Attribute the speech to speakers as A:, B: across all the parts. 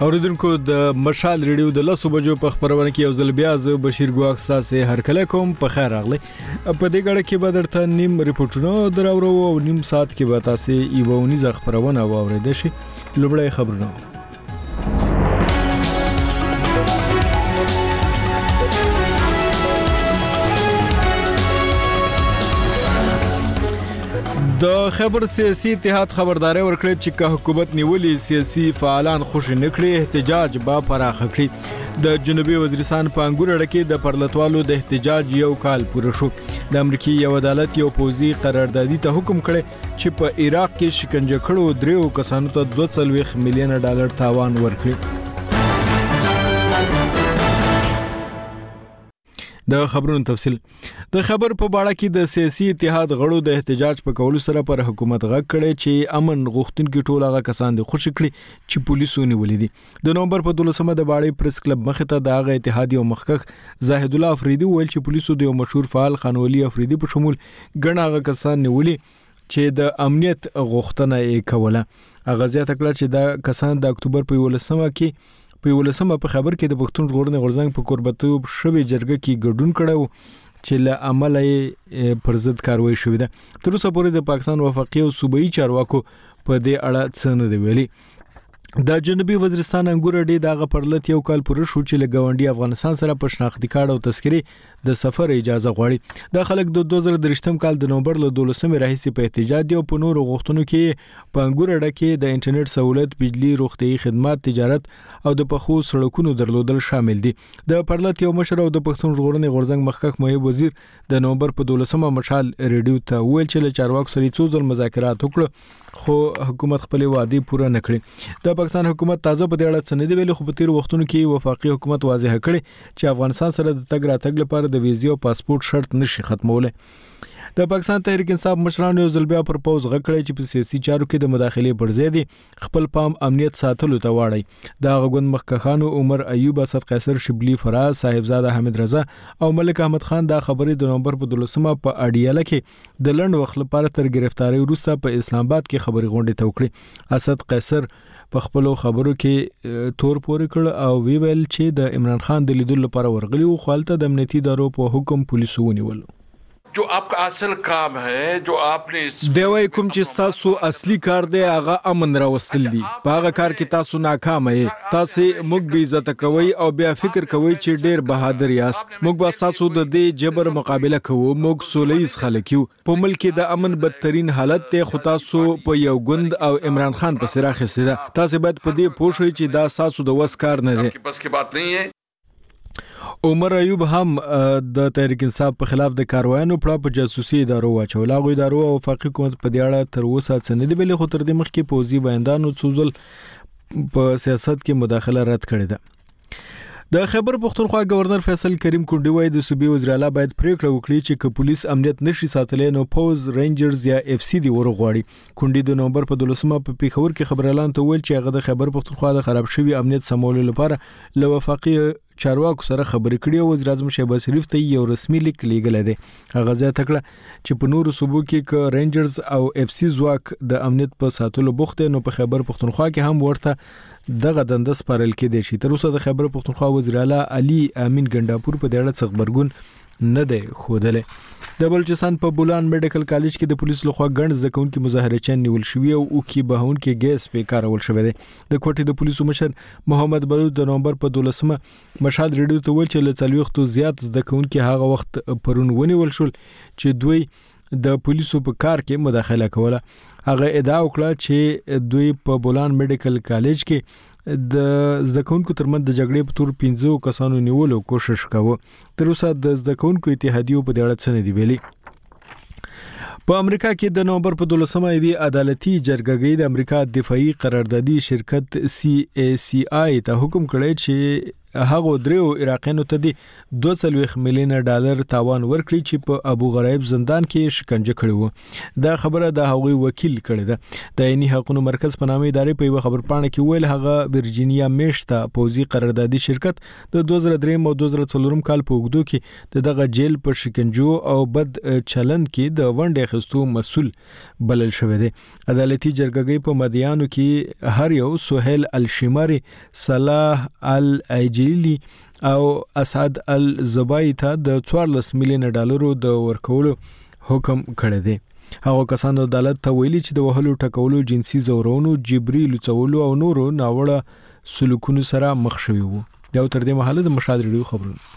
A: اوریدونکو د مشال ریډیو د 10 بجو په خبرونه کې یو ځل بیا ز بشیر ګواخ ساسه هر کله کوم په خیر راغلی. په دې غړ کې به درته نیم ریپورتونه دراورو او نیم ساعت کې به تاسو ایوونی ز خبرونه واورید شي. لومړی خبرونه د خبر سیاسي اتحاد خبرداري ورکړه چې که حکومت نیولې سیاسي فعالان خوشی نکړي احتجاج با پراخ کړي. د جنوبي وزیرستان په انګور اړه د پرلتوالو د احتجاج یو کال پوره شو. د امریکای یو عدالت یو پوزي قراردادي ته حکم کړي چې په عراق کې شکنجه کړو دریو کسانو ته $2 میلیون تاوان ورکړي. د خبرونو تفصیل د خبر په باړه کې د سیاسي اتحاد غړو د احتجاج په کولو سره پر حکومت غږ کړي چې امن غوښتونکي ټول هغه کسان د خوشی کړي چې پولیسو نیولې دي. د نومبر په 12مه د باړې پریس کلب مخ ته د هغه اتحاد یو مخکخ زاهد الله افریدي ویل چې پولیسو د یو مشهور فعال خانولي افریدي په شمول ګڼ هغه کسان نیولې چې د امنیت غوښتنه یې کوله. هغه زیاته کړه چې دا کسان د اکتوبر په 11مه کې په خبر کې د پښتون ژغورنې غورځنګ په قربتوب شوی جرګه کې ګډون کړو چې له عمله یې پر ضد کاروایی شوې ده. تر اوسه پورې د پاکستان وفاقي او صوبایي چارواکو په دې اړه څه نه دی ویلي. د جنوبي وزیرستان انګور ډې دغه پرلت یو کال پوره شو چې له ګاونډي افغانستان سره په شناختی کارت او تذکرې د سفر اجازه غواړي. د خلک د 2023م کال د نومبر له 12مې راهیسې په احتجاج او په نورو غوښتنو کې په انګور اړه کې د انټرنیټ سہولت، بجلی، روغتيایي خدمات، تجارت او د پخو سړکونو درلودل شامل دي. د پرلت یو مشر او د پښتون ژغورنې غورځنګ مخکخ محب وزیر د نومبر په 12مه مشال ریډیو ته ویل چې له چارواکو سره څو ځل مذاکرات وکړه خو حکومت خپل وعده پوره نه کړې. د پاکستان حکومت تازه په دې اړه څه نه دی ویلي خو په تیر وختونو کې وفاقي حکومت واضح کړي چې افغانستان سره د تګ راتګ لپاره د ویزې او پاسپورت شرط نشي ختموله. د پاکستان تحریک انصاف مشرانو یو ځل بیا پر پوز غږ کړی چې په سیاسي چارو کې د مداخلې پر ځای دي خپل پام امنیت ساتلو ته واړي. د غوند مخکخانو عمر ایوب، اسد قیصر، شبلی فراز، صاحبزاده حمید رضا او ملک احمد خان دا خبرې د نومبر په 12مه په اډیاله کې د لند وخت لپاره تر گرفتاری وروسته په اسلام آباد کې خبري غونډه توکړي. اسد قیصر په خپل خبرو کې تور پورې کړ او ویل چې د عمران خان د لیدلو لپاره ورغلی او خپلته د امنیتي ادارو په حکم پولیسو ونیول.
B: जो आपका असल काम है जो आपने
A: دوی کوم چې تاسو اصلي کار دی هغه امن راوستل دي. په هغه کار کې تاسو ناکام یې. تاسو موږ به عزت کوي او بیا فکر کوي چې ډیر بهادر یاست. موږ به تاسو د دې جبر مقابله کوو. موږ سولهیز خلک یو. په ملک کې د امن بدترین حالت ته خو تاسو په یو ګوند او عمران خان په سره خسته. تاسو باید په دې پوه شئ چې دا تاسو د وس کار نه دی.
B: बस की बात नहीं है.
A: عمر ایوب هم د تحریک انصاف په خلاف د کاروایانو په جاسوسي ادارو واچول. هغه ادارو او وفاقي حکومت په دې اړه تر اوسه څه نه دی ویلي خو تر دې مخکې پوزي بیاندانو څوزل په سیاست کې مداخله رد کړې ده. د خیبر پختونخوا گورنر فیصل کریم کونډي وایي د صوبې وزیر اعلی باید پریکړه وکړي چې که پولیس امنیت نشي ساتلای نو پوز، رینجرز یا اف سی دی ورغواړي. کونډي د نومبر په 12مه په پیښور کې خبر اعلان ته ویل چې هغه د خیبر پختونخوا د خراب شوی امنیت سمولو لپاره له وفاقي چارواکو سره خبرې کړې او وزیر اعظم شهباز شریف ته یو رسمي لیک لیږل دی. هغه زیاته کړه چې په نورو صوبو کې ک رینجرز او اف سی ځواک د امنیت په ساتلو بوخت نو په خیبر پختونخوا کې هم ورته دغه دنده سپارل کېدی شي. تر اوسه د خیبر پختونخوا وزیر اعلی علي امین ګنداپور په دې اړه څه خبرګون نه دی خوده. د بلوچستان په بولان میډیکل کالج کې د پولیسو لخوا ګڼ زکونکي مظاهرچیان نیول شوی او کی بهون کې ګیس په کارول شوی دی. د کوټې د پولیسو مشر محمد بلوچ د نومبر په 12مه مشهد ریډیو ته ویل چې له 40 وختو زیات زکونکي هغه وخت پرون ونیول شول چې دوی د پولیسو په کار کې مداخله کوله. هغه ادعا وکړه چې دوی په بولان میډیکل کالج کې د زکونکو ترمن د جګړې په تور 15 کسانو نیولو کوشش کاوه. تر اوسه د زکونکو اتحادیو په دې اړه څه نه دی ویلي. په امریکا کې د نومبر په 12مه وی عدالتي جرګه د امریکا دفاعي قراردادي شرکت CACI ته حکم کړی چې هغه دریو عراقیانو ته د 2 میلیون ډالر تاوان ورکړي چې په ابو غریب زندان کې شکنجه کړي وو. دا خبره د هغوی وکیل کړی ده. د عیني حقوقو مرکز په نامه ادارې په یو خبر پاڼه کې ویل هغه ورجینیا میشته پوزي قراردادي شرکت د 2003 او 2004 کال په وګړو کې دغه جیل په شکنجو او بد چلند کې د ونډې اخیستو مسؤل بلل شوی دی. عدالتي جرګه په مدیانو کې هر یو سهیل الشماری، صلاح الایجلی او اسعد الزبای ته د 14 میلیون ډالرو د ورکولو حکم کړی دی. هغه کسانو عدالت ته ویلي چې د وهلو ټکولو، جنسي زورونو، جبري لوڅولو او نورو ناوړه سلوکونو سره مخ شوي وو. دا تر دې مهاله د مشال ریډیو خبرونه.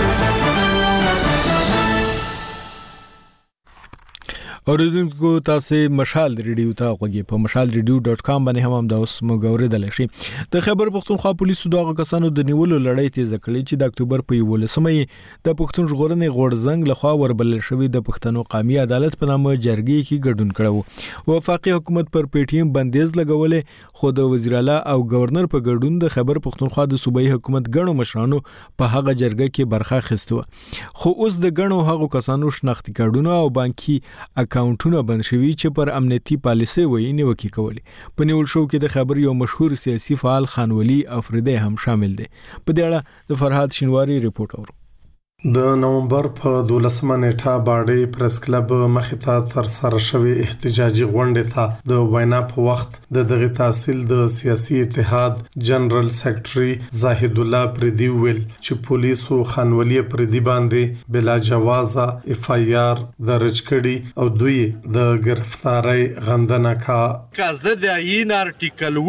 A: اوریدونکو تاسو مشال ریډیو ته غوږی په mashalradio.com باندې هم د اوس موګوریدل شي. د خیبر پختونخوا پولیسو دغه کسانو د نیولو لړۍ تیز کړې چې د اکتوبر په 11مې د پښتون ژغورنې غورځنګ لخوا وربلل شوی د پښتنو قومي عدالت په نامه جرګې کې ګډون کړو. وفاقي حکومت پر پیټیم بندیز لګولې، خو د وزیر اعلی او گورنر په ګډون د خیبر پختونخوا د صوبایي حکومت ګڼو مشرانو په هغه جرګه کې برخه اخیسته. خو اوس د ګڼو هغه کسانو شناختی کارډونه او بانکي اکاونټونه بند شوي چې پر امنیتي پالیسي وایي نیوکه کوي. په نیول شو کې د خبر یو مشهور سیاسي فعال خان ولی افریدی هم شامل دی. په دې اړه د فرهاد شینواری ریپورت اورو.
C: د نومبر په 12 نیټه باډي پریس کلب مخته تر سره شوی احتجاجي غونډه ته د وینا په وخت د دغه تحصیل د سیاسي اتحاد جنرال سیکریټري زاهد الله پردي ویل چې پولیسو خانولي پردي باندې بلا جوازه اف آی آر درج کړي او دوی د گرفتاری غندنه
D: کازه د عین ارټیکل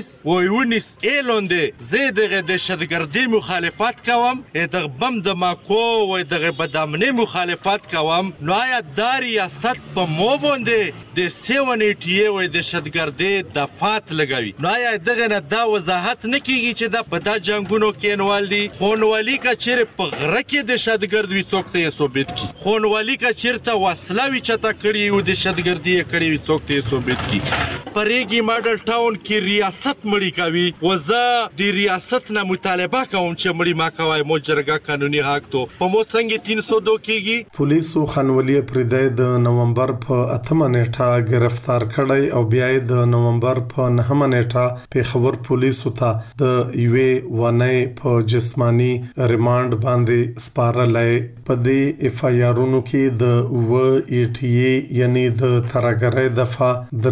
D: 19 اعلانده زه د دهشتګردي مخالفت کوم د بم د ماکو و دغه بدامنی مخالفت کوم. نو آیا د ریاست په مو باندې د 780 و دهشتګردي دفات لګوي؟ نو آیا دغه نه دا وضاحت نه کیږي چې د پدا جنگونو کې انوال دي خونوالي کا چیر په غره کې دهشتګرد وي څوک ته ثابت کی، خونوالي کا چیرته وسلوي چتا کړی و دهشتګردي کړی وي څوک ته ثابت کی. پرېږي ماډل ټاون کې ریاست مړی کوي و زه د ریاست نه مطالبه کوم چې مړی ما کوي مو جرګه قانوني حق تو په مو څنګه 302 کېږي.
C: پولیسو خانولي پردی د نومبر په 8 نیټه گرفتار کړی او بیا د نومبر په 9 نیټه په خبر پولیسو ته د یوې ونې په جسمانی ریماند باندې سپارلای. په دې اف آی آرونو کې د و ای ټی ای یعنی د ترګری دفعه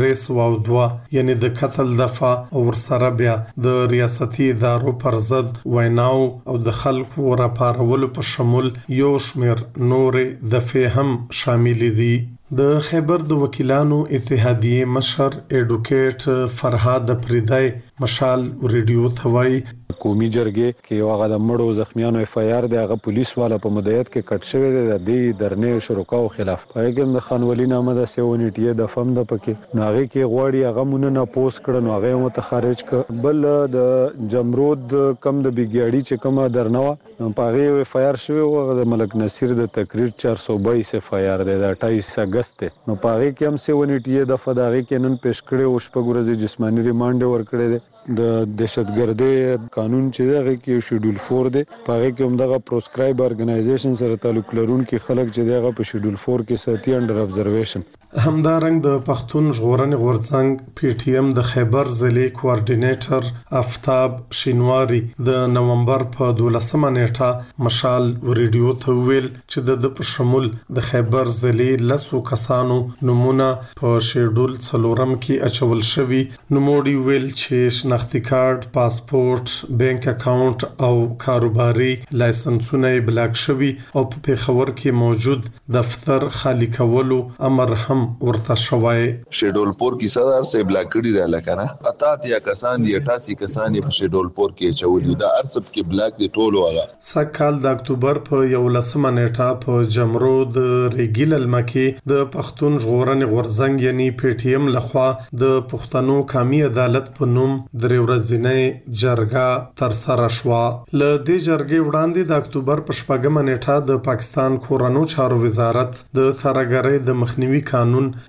C: 302 یعنی د قتل دفعه او ورسره بیا د ریاستي ادارو پر ضد ویناو او د خلکو راپارولو په شمول یو شمیر نورې دفعې هم شامل دي. د خیبر د وکیلانو اتحادیه مشر ایډوکیټ فرهاد پریدای مشال ریډیو ثوای
E: قومي جرګې کې یو هغه د مړو زخمیانو اف آی آر د هغه پولیس والا په مدیریت کې کټ شوی دی د دې درنې شرکاو خلاف. پایګم د خانولي نامه د 780 د فم د پکې ناغه کې غواړي هغه مونږ نه پوسټ کړه نو هغه مت خارج ک. بل د جمرود کم د بیګیاړي چې کومه درنوه په هغه اف آی آر شوی او د ملک نصیر د تقریر 422 اف آی آر د 28 اگست نو په هغه کې هم 780 د فداغي کې نن پیش کړي او شپږ جسمانی ریماند ورکړي دي. د دهشتګردي قانون چې دغه کې شیډول 4 دی په هغه کې هم دغه پروسکرایب ارګنایزیشن سره تعلق لرونکي خلک چې دغه په شیډول 4 کې ساتي انډر ابزرویشن.
C: همدارنګ د پښتون ژغورنې غورځنګ پی ټی ایم د خیبر ضلع کوارډینیټر آفتاب شینواری د نومبر په 12 نیټه مشال ریډیو ته ویل چې د په شمول د خیبر ضلع لسو کسانو نمونه په شیډول 4 کې اچول شوی. نوموړي ویل چې شناختی کارت، پاسپورت، بانک اکاونټ او کاروباري لایسنسونه بلاک شوی او په پیښور کې موجود دفتر خالی کولو امر هم ورته شوی.
F: شیډول 4 کې صدر سے بلاک کړي را لکنه 88 کسان دي 88 کسان په شیډول 4 کې چولې دا ارسب کې بلاک دي ټول وغه.
C: سکهال د اکتوبر په 11 نیټه په جمرود ریګیل المکی د پښتون ژغورنې غورځنګ یعنی پی ټی ایم لخوا د پښتنو قومي عدالت په نوم درې ورځې جرګه تر سره شو. ل دې جرګې وړاندې د اکتوبر په 4 نیټه د پاکستان کورونو چارو وزارت د ترګری د مخنیوي قانون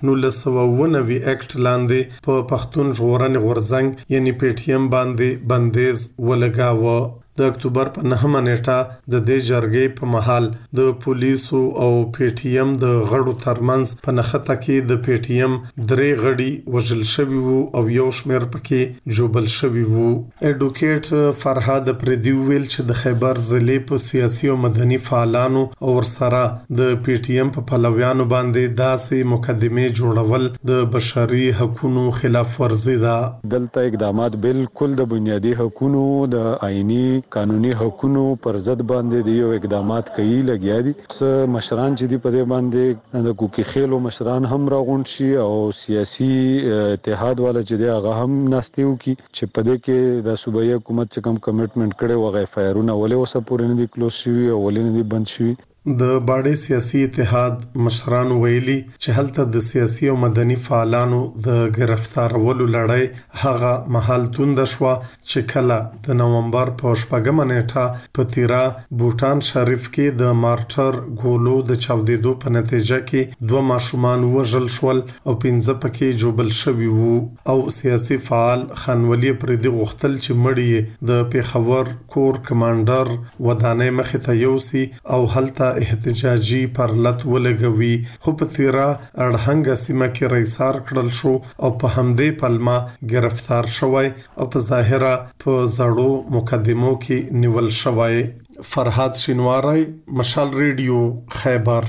C: 1990 اکټ لاندې په پښتون ژغورنې غورځنګ یعنی پی ټی ایم باندې بندیز ولګاوه. د اکتوبر په 9 نیټه د دې جرګې په محل د پولیسو او پی ټی ایم د غړو ترمنځ په نخته کې د پی ټی ایم 3 غړي وژل شوي وو او یو شمېر پکې جوبل شوي وو. اډوکیټ فرهاد پردي ویل چې د خیبر ضلع په سیاسي او مدني فعالانو او ورسره د پی ټی ایم په پلویانو باندې داسې مقدمه جوړول د بشري حقوقو خلاف ورزي ده.
E: دلته اقدامات بالکل د بنیادی حقوقو د آئینی قانوني حقوقو پر ضد باندې دی یو اقدامات کوي لګیا دي. مشران چې دی په دې باندې د کوکی خېلو مشران هم راغون شي او سیاسي اتحاد والا چې دی هغه هم ناستیو کی چې په دې کې د صوبایي حکومت چې کوم کمټمنټ کړي وغه فایرونه ولې اوسه پورې نه دي کلوز شوي او ولې نه دي بند شوي.
C: د باډي سیاسي اتحاد مشران ویلي چې هلته د سیاسي او مدني فعالانو د گرفتارولو لړۍ هغه محل توند شو چې کله د نومبر په 8 نیټه په تیرا بوتان شریف کې د مارټر ګولو د چاودیدو په نتیجه کې 2 ماشومان وژل شول او 15 پکې جوبل شوي وو او سیاسي فعال خانولي پردي غختل چې مړی د پیښور کور کمانډر ودانې مخې ته یوسي او هلته احتجاجي پرلت ولګوي. خو په تیرا اړهنګ سیمه کې رئیسار کړل شو او په همدې پلمه گرفتار شوی او په ظاهره په زړو مقدمو کې نیول شوی. فرهاد شینواری، مشال ریډیو، خیبر.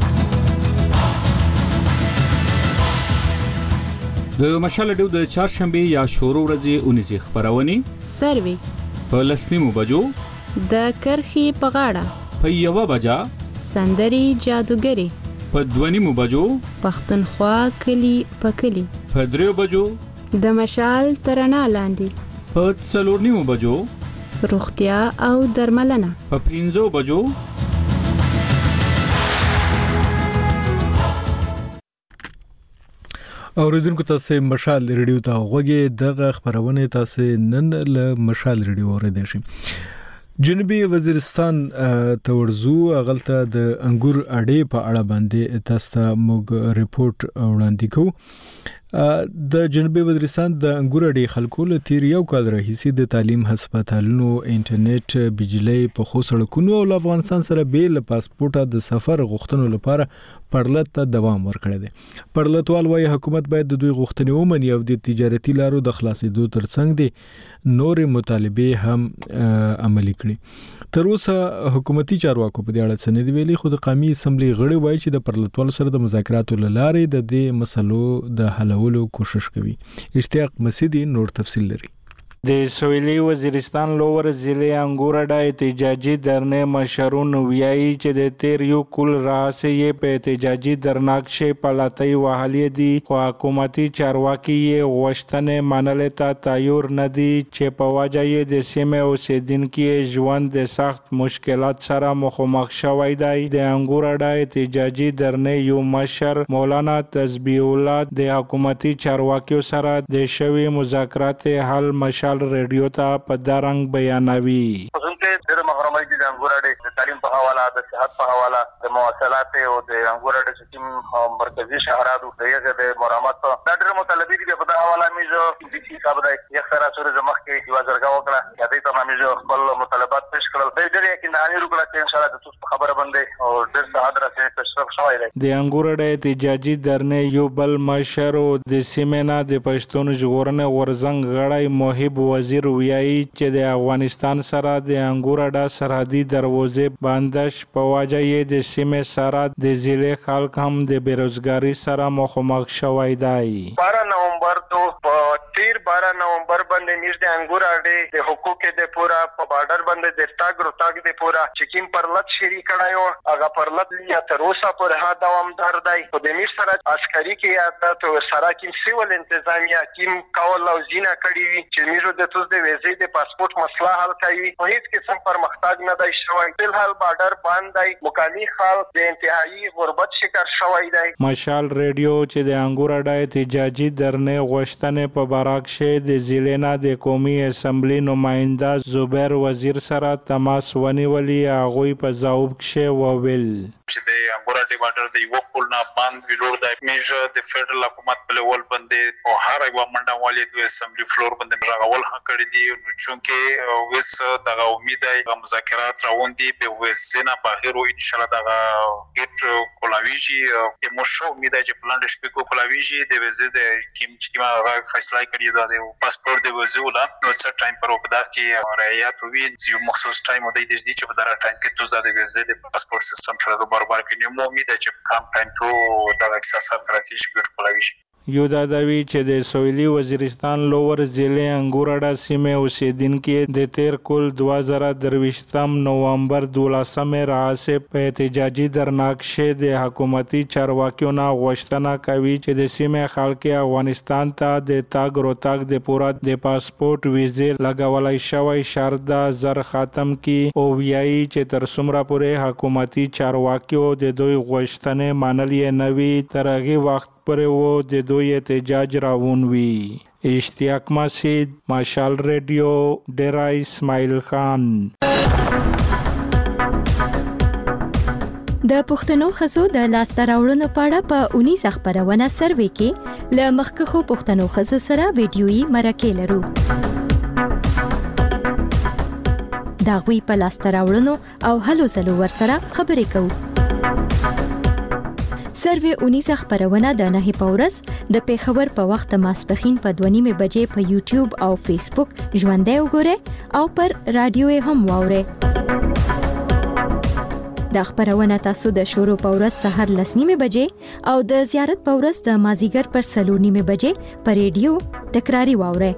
G: د مشال ډیو د چهارشنبه یا شورو ورځې 19 خبرونه
H: سروي
G: په لسنیمو بجو
H: د کرخي په غاړه
G: په 1 بجا
H: سندري جادوګری
G: په 2 بجو
H: پښتونخوا کلی پکلی
G: په 3 بجو
H: د مشال ترنا لاندې
G: په 4 بجو
H: روغتیا او درملنه
G: په 5 بجو
A: اوریدونکو تاسو مشال ریډیو ته غوږی دغه خبرونه تاسو نن له مشال ریډیو اوریدئ شئ. جنوبي وزیرستان تورزو غلطه د انګور اډې په اړه باندې تاسو ته موږ ریپورت وړاندې کوو. د جنوبي وزیرستان د انګور اډې خلکو له تیر یو کال راهیسې د تعلیم، هسپتالونو، انټرنیټ، بجلی، په خو سړکونو او افغانستان سره بیل پاسپورټ د سفر غوښتنو لپاره پرلط ته دوام ورکړی دی. پرلطوال وايي حکومت باید د دوی غوښتنې ومني او د تجارتي لارو د خلاصېدو ترڅنګ دی نور مطالبه هم عملي کړي. تر اوسه حکومتي چارواکو په دې اړه څه نه دی ویلي، خو د قومي اسمبلی غړي وایي چې د پرلطوال سره د مذاکراتو لارې د دې مسلو د حلولو کوشش کوي. اشتیاق مسیدی نور تفصیل لري.
I: د سویلي وزیرستان لوور ضلع انګور اډه احتجاجي درنه مشرون ویایي چې د تیر یو کل راځي په احتجاجي درناکشه پلاتای وحالي دي خو حکومتي چارواکي غوښتنه منل ته تیار نه دي چې په وجه د سیمه اوسیدونکو ژوند د سخت مشکلات سره مخامخ شوی دی. د انګور اډه احتجاجي درنه یو مشر مولانا تسبیح الله د حکومتي چارواکیو سره د شوی مذاکرات حل مشال ریډیو ته په دارنګ بیانوي.
J: ډېر محرمای دي د انګور اډې د تعلیم په حواله، د صحت په حواله، د مواصلات او د انګور اډې سیستم مرکزی شهراتو د مرامت دا ډېر مطالبه دي. په دا حواله مې د سی صاحب د یک سره سره زمخ کې یو ځرګه وکړه چې دې ته مې خپل مطالبات پیش کړل. ډېر یقیني وکړه چې ان شاء الله د تاسو خبره باندې او ډېر ساده راځي تشرف شوی دی.
I: د انګور اډې احتجاجي درنه یو بل مشر د سیمه د پښتون ژغورنې ورزنګ غړی محب وزیر ویایي چې د افغانستان سره د انګور اډه سرحدي دروازې بندش په وجه یې د سیمه سره د ضلع خلک هم د بیروزګاری سره مخامخ شوی دی.
J: 12 نومبر تو تیر 12 نومبر باندې میش د انګور اډې د حقوق د پورا په بارډر باندې د تاګ روتاګ د پورا چکیم پرلط شری کړایو هغه پرلط یا تر اوسه پر ها دوامدار دی. په د میش سره عسکري کې عادت او سره کې سیول انتظامیه ټیم کول او زینا کړی وي چې میرو د توس د ویزې د پاسپورت مسله حل کوي. په هیڅ قسم پرمختګ نه دی شوی. په حال بارډر باندې دی مکانی خلک د انتهایی غربت شکار شوی دی.
I: مشال ریډیو چې د انګور اډه احتجاجي درنه غوښتنې په براکشه د ضلع د قومي اسمبلی نماینده زبیر وزیر سره تماس ونیولې. هغه په ځواب کې وویل
J: چې د انګور
K: د بارډر د یو پول نه باندې ویلور د میجر د فدرال حکومت په لول باندې او هر یو منډه والي د اسمبلی فلور باندې راغول کړی دی نو چونکه وس دغه امید د مذاکرات راوندي په وسنه بهیرو ان شاء الله دغه هیڅ کولاویجی د مشو امید چې پلان شپږ کولاویجی د وزید کیما فیصله کړی دا د پاسپورت د وزولا نو څه ټایم پر وکړه چې رعایت وي یو مخصوص ټایم د دې چې په دغه ټایم کې توزه د وزید پاسپورت سیستم سره برابر کړي نو امید چې کم ټایم ته د احساسات راسي چې کولاویجی
I: یو دا دوی چې د سویلي وزیرستان لوور ضلع انګورډا سیمه اوسیدونکو د تیر کول 2023 نومبر 12 راځي په احتجاجي درناکشه د حکومتي چارواکیو نه غوښتنه کوي چې د سیمه خلک افغانستان ته د تاګ روتاګ د پورا د پاسپورت ویزه لګولای شوی شرط زر ختم کی او ویایي چې تر څومره پورې حکومتي چارواکیو د دوی غوښتنې منلې نه وي تر هغه وخت پر و د دوی احتجاج راون وی. اشتیاق مسید، مشال ریډیو، ډیرا اسماعیل خان.
L: د پښتنو ښځو د لاسته راوړنو په اړه په 19 خبرونه سروې کې له مخکښو پښتنو ښځو سره ویډیويي مرکه لرو. دا غوي په لاسته راوړنو او هلو ځلو ورسره خبرې کوو. سروې 19 خبرونه د نه په ورځ د پیښور په وخت ماسپخین په 2:30 بجې په یوټیوب او فیسبوک ژوندۍ وګورئ او پر رادیو هم واورئ. د خبرونه تاسو د شروع په ورځ سحر 9:30 بجې او د زیارت په ورځ د مازیګر پر 4:30 بجې په ریډیو تکراری واورئ.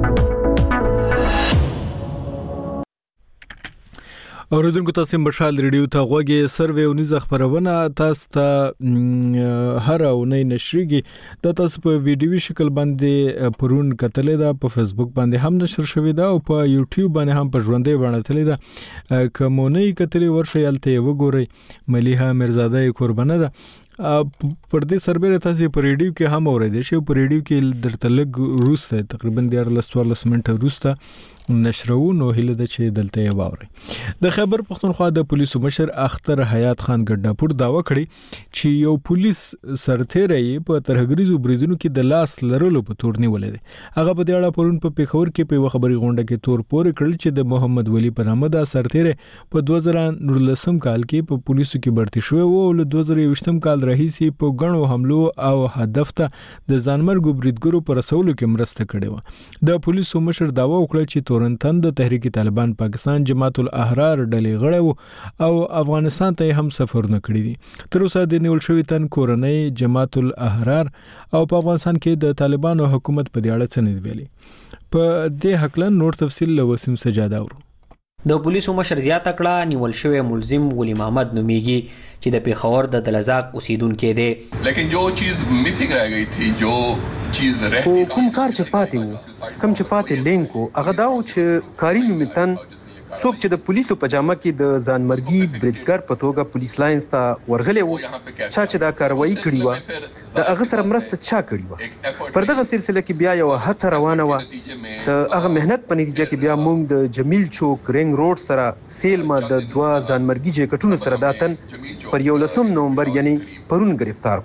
A: اوریدونکو تاسو مشال ریډیو ته غوږی سروې 19 خبرونه تاسو ته هر اونۍ نشریږي د تاسو په ویډیوي شکل باندې پرون کتلې ده په فیسبوک باندې هم نشر شوې ده او په یوټیوب باندې هم په ژوندۍ باندې تلې ده کومونی کتلې ورشي یالته وګورئ ملیحه مرزاده قربانه ده پر دې سربېره تاسو په ریډیو کې هم اوریدئ شئ په ریډیو کې درته لږ روسته تقریبا 14 منټه روسته نشرو نو هله د چې دلته یې واوري. د خیبر پختونخوا د پولیسو مشر اختر حیات خان ګډاپور داوا کړی چې یو پولیس سرتیری په ترهګریزو بریدونو کې د لاس لرلو په تور نیولې ده. هغه په دې اړه پرون په پیښور کې په خبري غونډه کې تور پورې کړل چې د محمد ولی په نامه د سرتیری په 2019 کال کې په پولیسو کې برتي شو او له 2020 کال راهیسي په غنو حملو او هدف ته د ځانمرګو بریدګرو پر رسولو کې مرسته کړې و. د پولیسو مشر داوا وکړه چې تورنتن د تحریک طالبان پاکستان جماعت الاحرار ډلې غړی او افغانستان ته هم سفرونه کړی دي. تر اوسه د نیول شوی تن کورنۍ جماعت الاحرار او په افغانستان کې د طالبانو حکومت په دې اړه څه نه ویلي. په دې حق له نور تفصیل له وسیم سجاده اورو.
M: د پولیسو مشر زیاته کړه نیول شوی ملزم ولی محمد نومیږي چې د پیښور د دلزاق اوسیدونکو دی.
N: لیکن جو چیز مسنگ رہ گئی تھی جو چیز رہتی
O: کوم کار چې پاتې وو کوم چې پاتې لینکو هغه دا و چې کاری نومتن څوک چې د پولیسو په جامه کې د ځانمرګي بریدګر په توګه پولیس لاینز ته ورغلی وو چا چې دا کاروایی کړې وه د هغه سره مرسته چا کړې وه. پر دغه سلسله کې بیا یو هڅه روانه وه د هغه مهنت په نتیجه کې بیا موږ د جمیل چوک رنګ روډ سره سیلما د 2 ځانمرګي جیکټونو سره داتن پر 11 نومبر یعنی پرون گرفتار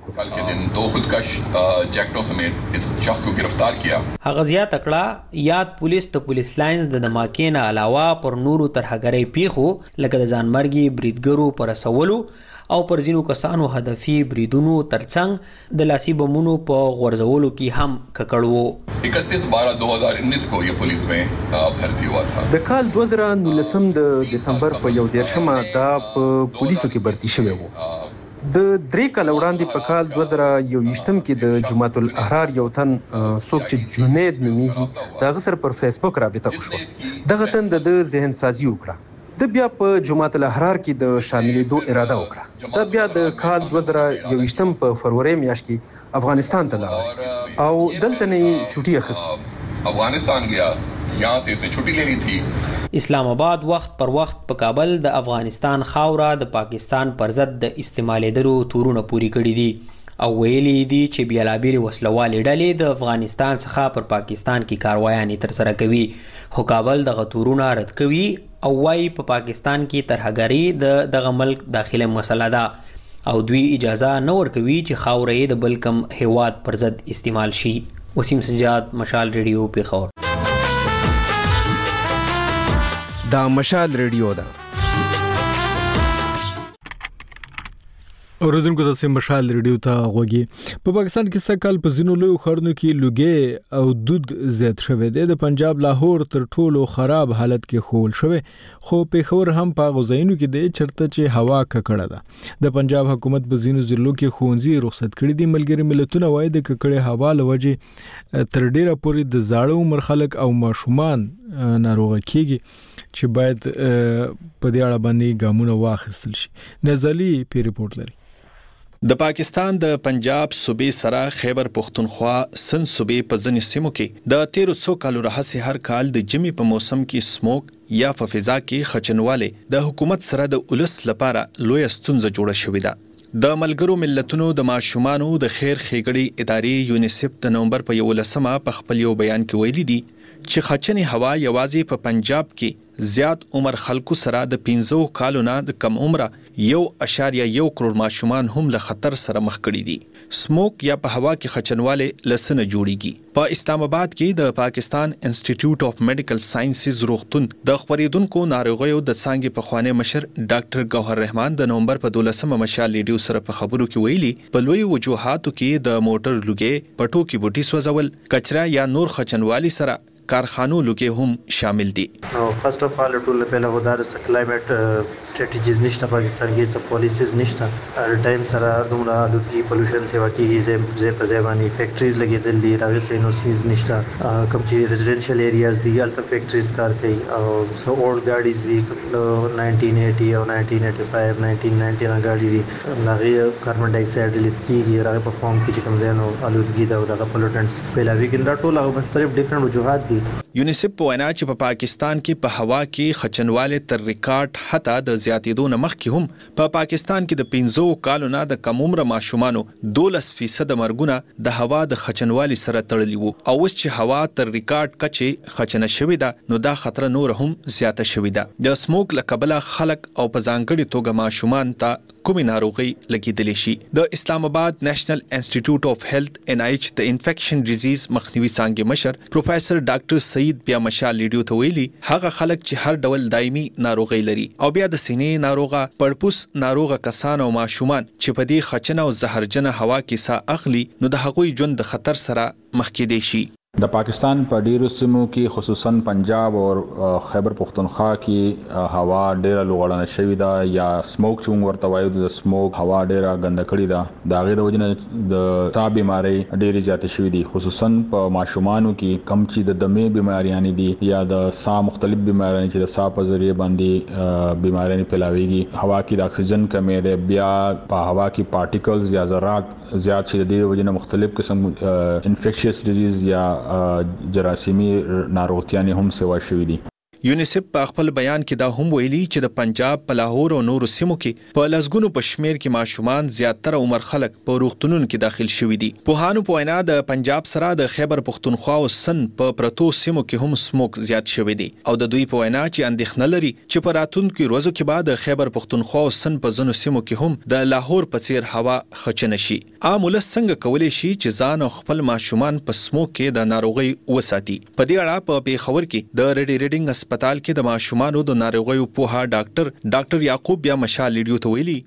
M: کړ. هغه زیاته کړه یاد پولیس ته پولیس لاینز د دماکې نه علاوه پر نورو ترهګرۍ پیښو لکه د ځانمرګي بریدګرو پر رسولو او پر ځینو کسانو هدفي بریدونو ترڅنګ د لاسي بمونو په غورځولو کې هم ککړ وو.
N: 31/12/2019 کو یہ پولیس میں بھرتی ہوا تھا.
O: د کال 2019 د دسمبر په 11 دا په پولیسو کې بھرتی شوی وو. د 3 کال وړاندې په کال 2021 کې د جماعت الاحرار یو تن څوک چې جنید نومیږي دا غسر پر فیسبوک رابطه وشو. دغه تن د ذهن سازي وکړه. د بیا په جماعت الاحرار کې د شاملېدو اراده وکړه. دا بیا د کال 2021 په فروری میاشت کې افغانستان ته لاړ او دلته نه چټي اخیسته.
N: افغانستان گیا یہاں سے اسے چھٹی لینی تھی.
M: اسلام آباد وخت پر وخت په کابل د افغانستان خاوره د پاکستان پر ضد د استعمالېدلو تورونه پوری کړي دي او ویلي دي چې بیلابېلې وسلوالې ډلې د افغانستان څخه پر پاکستان کې کاروایانې ترسره کوي خو کابل دغه تورونه رد کوي او وايي په پاکستان کې ترهګري دغه ملک داخله مسله ده او دوی اجازه نه ورکوي چې خاوره یې د بل کم هیواد پر ضد استعمال شي. وسیم سجاد، مشال ریډیو، پیښور.
P: دا مشال ریډیو ده.
A: اوردونکو تاسو مشال ریډیو ته غوږی. په پاکستان کې سکهال په ځینو لوی ښارونو کې لوګي او دود زیات شوی دی. د پنجاب لاهور تر ټولو خراب حالت کې خول شوی، خو پیښور هم په غوځینو کې دی چرته چې هوا ککړه ده. د پنجاب حکومت په ځینو ضلعو کې ښوونځي رخصت کړي دي. ملګری ملتونه وایي د ککړې هوا له وجې تر ډیره پورې د زاړه عمر خلک او ماشومان ناروغه کیږي چې باید په دې اړه باندې ګامونه واخیستل شي. نزلی پی ریپورت لري.
Q: د پاکستان د پنجاب صوبې سره خیبر پختونخوا سند صوبې په ځینو سیمو کې د 1300 کالو راهیسې هر کال د جمی په موسم کې سموک یا په فضا کې خچنواله د حکومت سره د اولس لپاره لوی ستونزه جوړه شوې ده. د ملګرو ملتونو د ماشومانو د خیر ښېګړې ادارې یونیسف د نومبر په 11 په خپل یو بیان کې ویلي دي چې خچنې هوا یوازې په پنجاب کې زیات عمر خلکو سره د 15 کالو نه د کم عمره 1.1 کروڑ ماشومان هم له خطر سره مخ کړي دي. سموک یا په هوا کې خچنواله لسنه جوړیږي. په اسلام آباد کې د پاکستان انسټیټیوټ اف میډیکل ساينسز روغتون د خبرېدونکو ناروغیو د څانګې په خوانې مشر ډاکټر ګوهر رحمان د نومبر په 12 مشال ریډیو سره په خبرو کې ویلي په لوی وجوهاتو کې د موټر لوګي پټو کې بوټي سوځول، کچرا یا نور خچنوالي سره کارخانو لوګي هم شامل دي.
R: فرست اف ال ټول په لغه دار س کلایمټ سټریټیجیز نشته پاکستان کې، سب پالیسیز نشته. هر ټایم سره دومره د پولوشن سیوا کې زه په ځواني فیکټریز لګیدل دي، راغلي سینوسیز نشته. کوم چې ریزیډنشل ایریاز دي الته فیکټریز کار کوي او سو اولډ ګاډیز دي 1980 او 1985 1990 نه ګاډي دي، هغه کاربن ډای اکساید ریلیز کیږي، راغلي په فارم کې چې کوم دینو الودګي دا او دغه پولوټنټس په لاوی کې دا ټول هغه مختلف ډیفرنٹ وجوهات دي.
Q: یونیسف په وینا چې په پاکستان کې په هوا کې خچنواله تر ریکارډ حتی د زیاتېدو نه مخکې هم په پاکستان کې د 15 کالو نه د کم عمر ماشومانو 12% مرګونه د هوا د خچنوالي سره تړلي وو، او اوس چې هوا تر ریکارډ کچې خچنه شوې ده نو دا خطر نور هم زیاته شوې ده. د سموک له کبله خلک او په ځانګړي توګه ماشومان ته کومې ناروغي لګیدلې شي. د اسلام آباد نېشنل انسټیټیوټ اف هیلث NIH د انفیکشن ډیزیز مخنیوي څانګې مشر پروفیسور ډاکټر سعید بیا مشال ریډیو ته ویلي هغه خلک چې هر ډول دایمي ناروغي لري او بیا د سینې ناروغه، پړپوس ناروغه کسان او ماشومان چې په دې خچنه او زهرجنه هوا کې ساه اخلي نو د هغوی ژوند د خطر سره مخ کېدی شي.
S: د پاکستان په ډیرو سیمو کې خصوصا پنجاب او خیبر پختونخوا کې هوا ډیره لوړه شوې ده یا سموک چې موږ ورته وایو د سموک هوا ډیره ګنده کړې ده. د هغې د وجې نه د ساه بیمارۍ ډیرې زیاتې شوې دي، خصوصا په ماشومانو کې کم چې د دمې بیماریانې دي یا د ساه مختلف بیماریانې چې د ساه په ذریعه باندې بیماریانې پلاویږي. هوا کې د اکسیجن کمی ده، بیا په هوا کې پارټیکلز یا ذرات زیات شي، د دې وجې نه مختلف قسم انفیکشس ډیزیز یا جراثیمي ناروغتیاں هم سوا شوې دي.
Q: یونیسف په خپل بیان کې دا هم ویلي چې د پنجاب په لاهور او نورو سیمو کې په لسګونو په شمیر کې ماشومان زیاتره عمر خلک په روغتونونو کې داخل شوي دي. پوهانو په وینا د پنجاب سره د خیبر پختونخوا او سند په پرتو سیمو کې هم سموک زیات شوی دی او د دوی په وینا چې اندېښنه لري چې په راتلونکو ورځو کې بعد د خیبر پختونخوا او سند په ځینو سیمو کې هم د لاهور په څیر هوا خچنه شي. عام ولس څنګه کولی شي چې ځان او خپل ماشومان په سموک کې د ناروغي وساتي؟ په دې اړه په پیښور کې د ریډینګ هسپتال کې د ماشومانو د ناروغیو پوها ډاکټر یعقوب بیا مشال ریډیو ته ویلي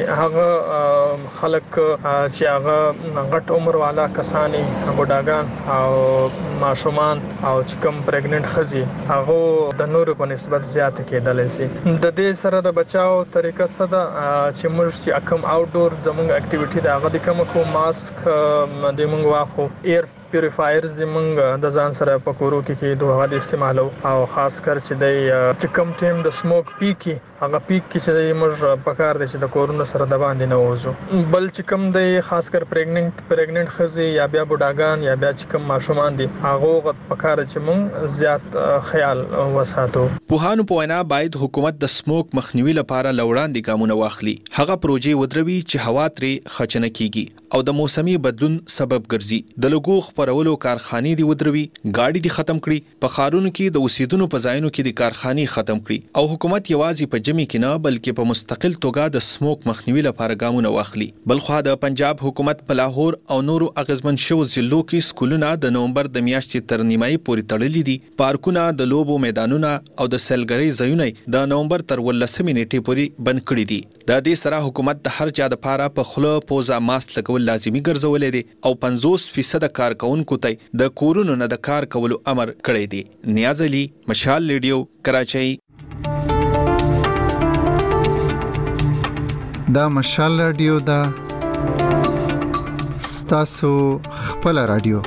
T: هغه خلک چې هغه غټ عمر والا کسانی، بوډاګان او ماشومان او چې کوم پریګننټ ښځې هغه د نورو په نسبت زیات کېدلی سي. د دې سره د بچاو طریقه څه ده چې موږ چې کوم آوټډور زموږ اکټیویټي ده هغه د کوم کو ماسک د موږ واخو، ایر پیوریفایرز زمونږ د ځان سره په کورو کې دوه هغه استعمالو او خاص کر چې د کم ټیم د سموک پیکی هغه پیک کې چې موږ پکار دي چې د کورونو سره د باندې نه وځو. بل چې کم د خاص کر پریګننټ ښځې یا بیا بوډاګان یا بیا چې کم ماشومان دي هغه پکار چې موږ زیات خیال وساتو.
Q: پوهانو په وینا باید حکومت د سموک مخنیوي لپاره لوړاندې ګامونه واخلي، هغه پروژې ودروي چې هوا ترې خچنه کیږي او د موسمي بدلون سبب ګرځي. د لوګو خپرولو کارخانې دی ودروي، گاډي دی ختم کړي، په ښارونو کې د اوسیدونو په ځایونو کې د کارخانې ختم کړي او حکومت یوازې په جمی کې نه بلکې په مستقل توګه د سموک مخنیوي لپاره ګامونه واخلي. بلخوا د پنجاب حکومت په لاهور او نورو اغیزمن شوو ضلعو کې سکولونه د نومبر د میاشتې تر نیمایي پورې تړلي دي. پارکونه، د لوبو میدانونه او د سیلګرۍ ځایونه د نومبر تر 18 نیټې پورې بند کړي دي. د دې سره حکومت د هر چا د پاره په خوله پوزا ماسک لګول لازمي ګرځولې دي او 50% کارکونکو ته د کورونو نه د کار کولو امر کړی دی. نیاز علي، مشال ریډیو، کراچۍ.
U: دا مشال ریډیو دا ستاسو خپل ریډیو.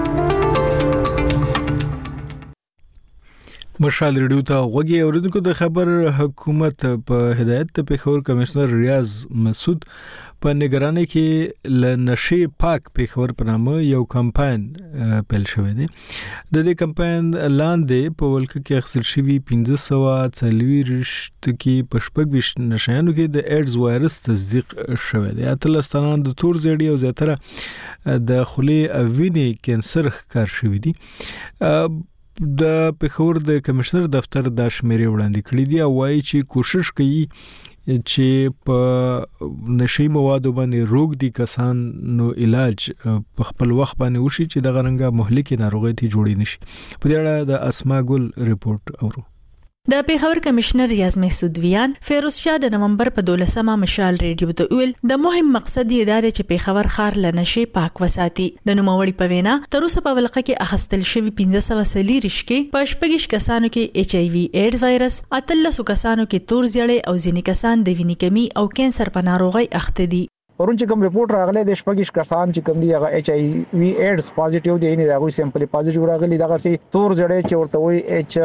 A: مشال ریډیو ته غوږی اوریدونکو د خبر حکومت په هدایت د پیښور کمشنر ریاض مسعود په نگرانی کې لنشي پاک پیښور په نامه یو کمپاین پیل شوی دی. د دې کمپاین لاندې په ولکه کې اخیستل شوي 1540 کې په 26 نشانو کې د ایډز وایرس تصدیق شوی دی. اتلستان د تور زیړی او زیاتره د خولې او وینې کینسر ښکار شوی دی. د پیښور د کمشنر دفتر د شمیرې وړاندې کړې دي او وایي چې کوشش کوي چې په نشي موادو باندې روغ دي کسان نو علاج په خپل وخت باندې وشي چې د غرنګه مهلکي ناروغي ته جوړی نشي. په دې اړه د اسما ګل ریپورت اورو.
V: د پیښور کمشنر ریاض محسود ویان فیروز شاه د نومبر په 12مه مشال ریډیو ته ویل د مهم مقصد یې دا چې پیښور ښار لنشي پاک وساتي. د نوموړي په وینا تر اوسه په ولقه کې اخیستل شوي 1540 کې په 16 کسانو کې HIV ایډز وایرس، 13 کسانو کې تور زیړی او ځینې کسان د وینې کمی او کینسر په ناروغي اخته دي.
W: ورون چې کوم ریپورت راغلی د شپږ کسان چې کوم دی هغه HIV ایډز پازیټیو دی، نه دا غوي سیمپل پازیټیو راغلی، دغه سي تور زړې چې ورته وي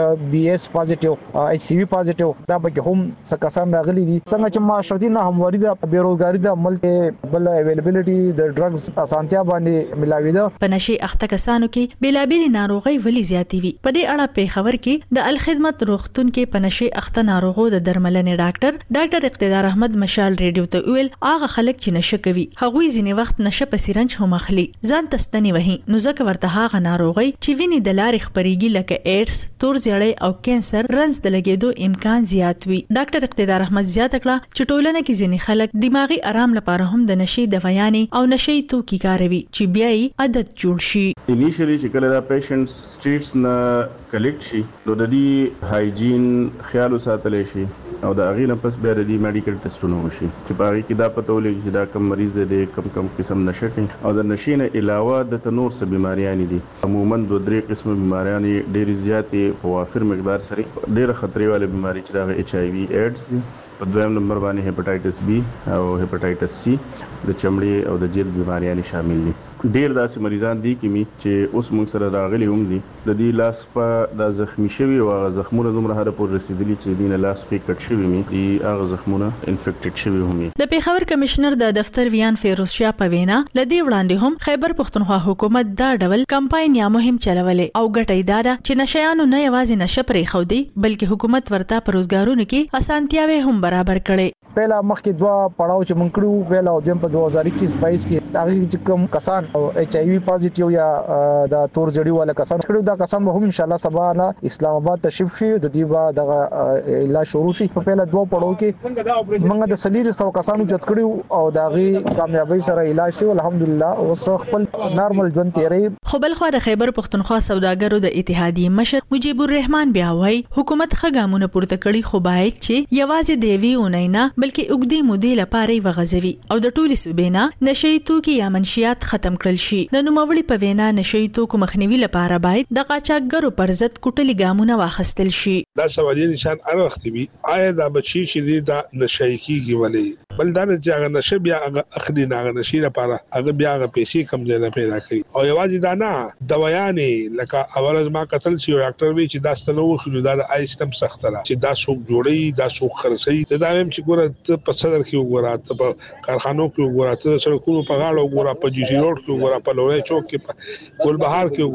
W: HBS پازیټیو، HCV پازیټیو، دا به هم څه کسان راغلي دي. څنګه چې معاشرتي نه همواري د بیروزګاری د عمل کې بل اویلیبিলিټي د ډرګز اسانتیا باندې ملاوي ده.
V: په نشي اخته کسانو کې بیلابیل ناروغي ولې زیاتې وي. په دې اړه په خبر کې د الخدمت روغتون کې په نشي اخته ناروغو د درملنې ډاکټر اقتدار احمد مشال ریډیو ته ویل هغه خلک چې شکوي هغوی ځینې وخت نشه په سرنج هم اخلي، ځان تستنی وهي، نو ځکه ورته هغه ناروغي چې ویني د لارې خپريږي لکه ایډز، تور زیړی او کینسر رنځ د لګیدو امکان زیات وي. ډاکټر اقتدار احمد زیاته کړه چې ټولنه کې ځینې خلک دماغي آرام لپاره هم د نشي دوايانې او نشي توکي کاروي چې بیا یې عادت جوړ شي.
X: انیشلی چې کله دا پیشنټس سټریټس نه کلیکټ شي نو د دې هایجین خیال ساتل شي او د اغه نه پس بیا د دې میډیکل ټیسټونه وشي چې په هغه کې دا پته ولګي چې دا کم مریض دی کم قسم نشه کوي او د نشې نه علاوه د تنور څه بیماریاں دي. عموما 2-3 قسمه بیماریاں ډېر زیاتې په وافر مقدار سره ډېر خطرې والے بیماری چې دا HIV ایډز دي. په دویم نمبر باندې هپاتایټس بی او هپاتایټس سی د چمړې او د جلد بیماریاں شامل دي. ډېر داسې مریضان دي چې اوس موږ سره راغلي هم دي د دې لاس په د زخمی شوی او هغه زخمونه دومره هره پور رسیدلی چې دینه لاس په کټ شوی می دي هغه زخمونه انفیکټډ شوی هم.
V: د پیښور کمشنر د دفتر ویان فیروز شاه په وینا لدی وړاندې هم خیبر پښتونخوا حکومت دا ډول کمپاین یا مهم چلولې او ګټې داده چې نشيانو نه یوازې نشه پرې خو دی بلکې حکومت ورته پروزګارونو کې اسانتیاوي هم برابر کړي.
W: پہلا مخکې دوا پړاو چې مونږ کړو پہلا او دیم په 2021-22 کې هغه چې کوم کسان او HIV پازیټیو یا د تور زړی والا کسان کړو دا کسان به هم ان شاء الله سبا نه اسلام آباد تشریف شي د دې با د علاج شروع شي. په پہلا دوا پړاو کې موږ د سلیری 100 کسانو چت کړو او داغي کامیابی سره علاج شي الحمدلله اوس خپل نارمل ژوند تیری.
V: خو بل خو د خیبر پښتونخوا سوداګرو د اتحادیې مشر مجيب الرحمن بیا وایي حکومت خګامونه پورته کړي خو باید چې یوازې دی وی اونینا بلکې اوګدي مودې لپاره وغځوي او د ټولي صوبینا نشي توکي یا منشيات ختم کړل شي. د نوموړي په وینا نشي توکو مخنیوي لپاره باید د قاچاقګرو پر ضد کوټلي ګامونه واخیستل شي.
Y: دا سوالي نشان اړوخت وي آیا دا بچي چې دا نشي کیږي ولې بل دا چې هغه نشه بیا هغه اخلي نه نشي لپاره هغه بیا هغه پیسې کم ځای نه پیدا کوي او یوازې دا نه دوايانې لکه اول ما قتل شي ډاکټر وی چې دا ستنو خو دا آی سیستم سخت را چې دا څوک جوړي دا څوک خرڅي دا هم چې ګوره په صدر کې وګوره ته په کارخانو کې وګوره ته سړکونو په غاړه وګوره په جی سی روډ کې وګوره په لوی چوک کې په ګلبهار کې وګوره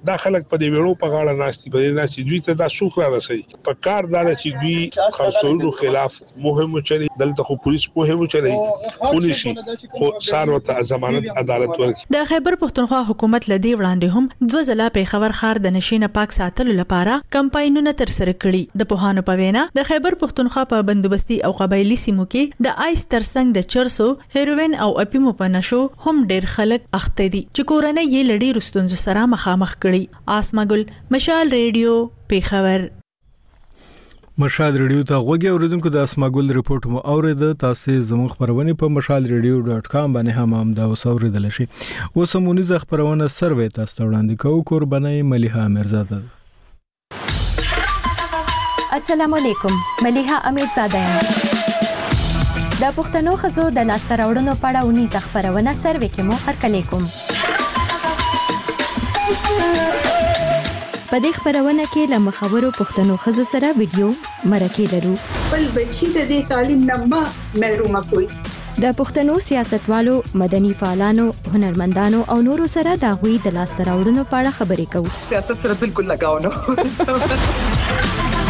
Y: دا خلک په دې وړو په غاړه ناشتي په دې ناشتي دوی ته دا سوق را رسي په کار دا چې دوی خاصولو خلاف مهمه چلی دلته خو پولیس مهمه چلی ونشي خو سار وته ضمانت عدالت ورکړي.
V: د خیبر پښتونخوا حکومت لدی وړاندې هم 2 ځله په خبر خار د نشینه پاک ساتلو لپاره کمپاینونه تر سره کړي. د پوهانو په وینا د خیبر پښتونخوا په بندوبستي او قبایلی سیمو کې د آیس ترڅنګ د چرسو، هیروین او اپیمو په نشو هم ډیر خلک اخته دي چې کورنۍ یې لړۍ رستونزو سره مخامخ کړي. آسماګل، مشال ریډیو، پیښور.
A: مشال ریډیو ته غوږی اوریدونکو د اسماګل ریپورت مو اورید. تاسو زموږ خبرونه په mashalradio.com باندې هم دا اوریدل شي. وسمونیز خبرونه سروي تاسو وړاندې کوو. قرباني ملیحه امیرزاده.
B: السلام علیکم، ملیحه امیرزاده یم. د پښتنو خزو د لاسته راوړنو په اړه ونی خبرونه سروي کې مو هرکلی کوم. په دې خبرونه کې له مخورو پښتنو خزو سره ویډیو مرکه لرو.
C: بل بچی د دې تعلیم نه محروم کوي.
B: د پښتنو سیاستوالو، مدني فعالانو، هنرمندانو او نورو سره د غوي د لاسته راوړنو په اړه خبرې کوو.
C: سیاست سره بالکل لگاو نه.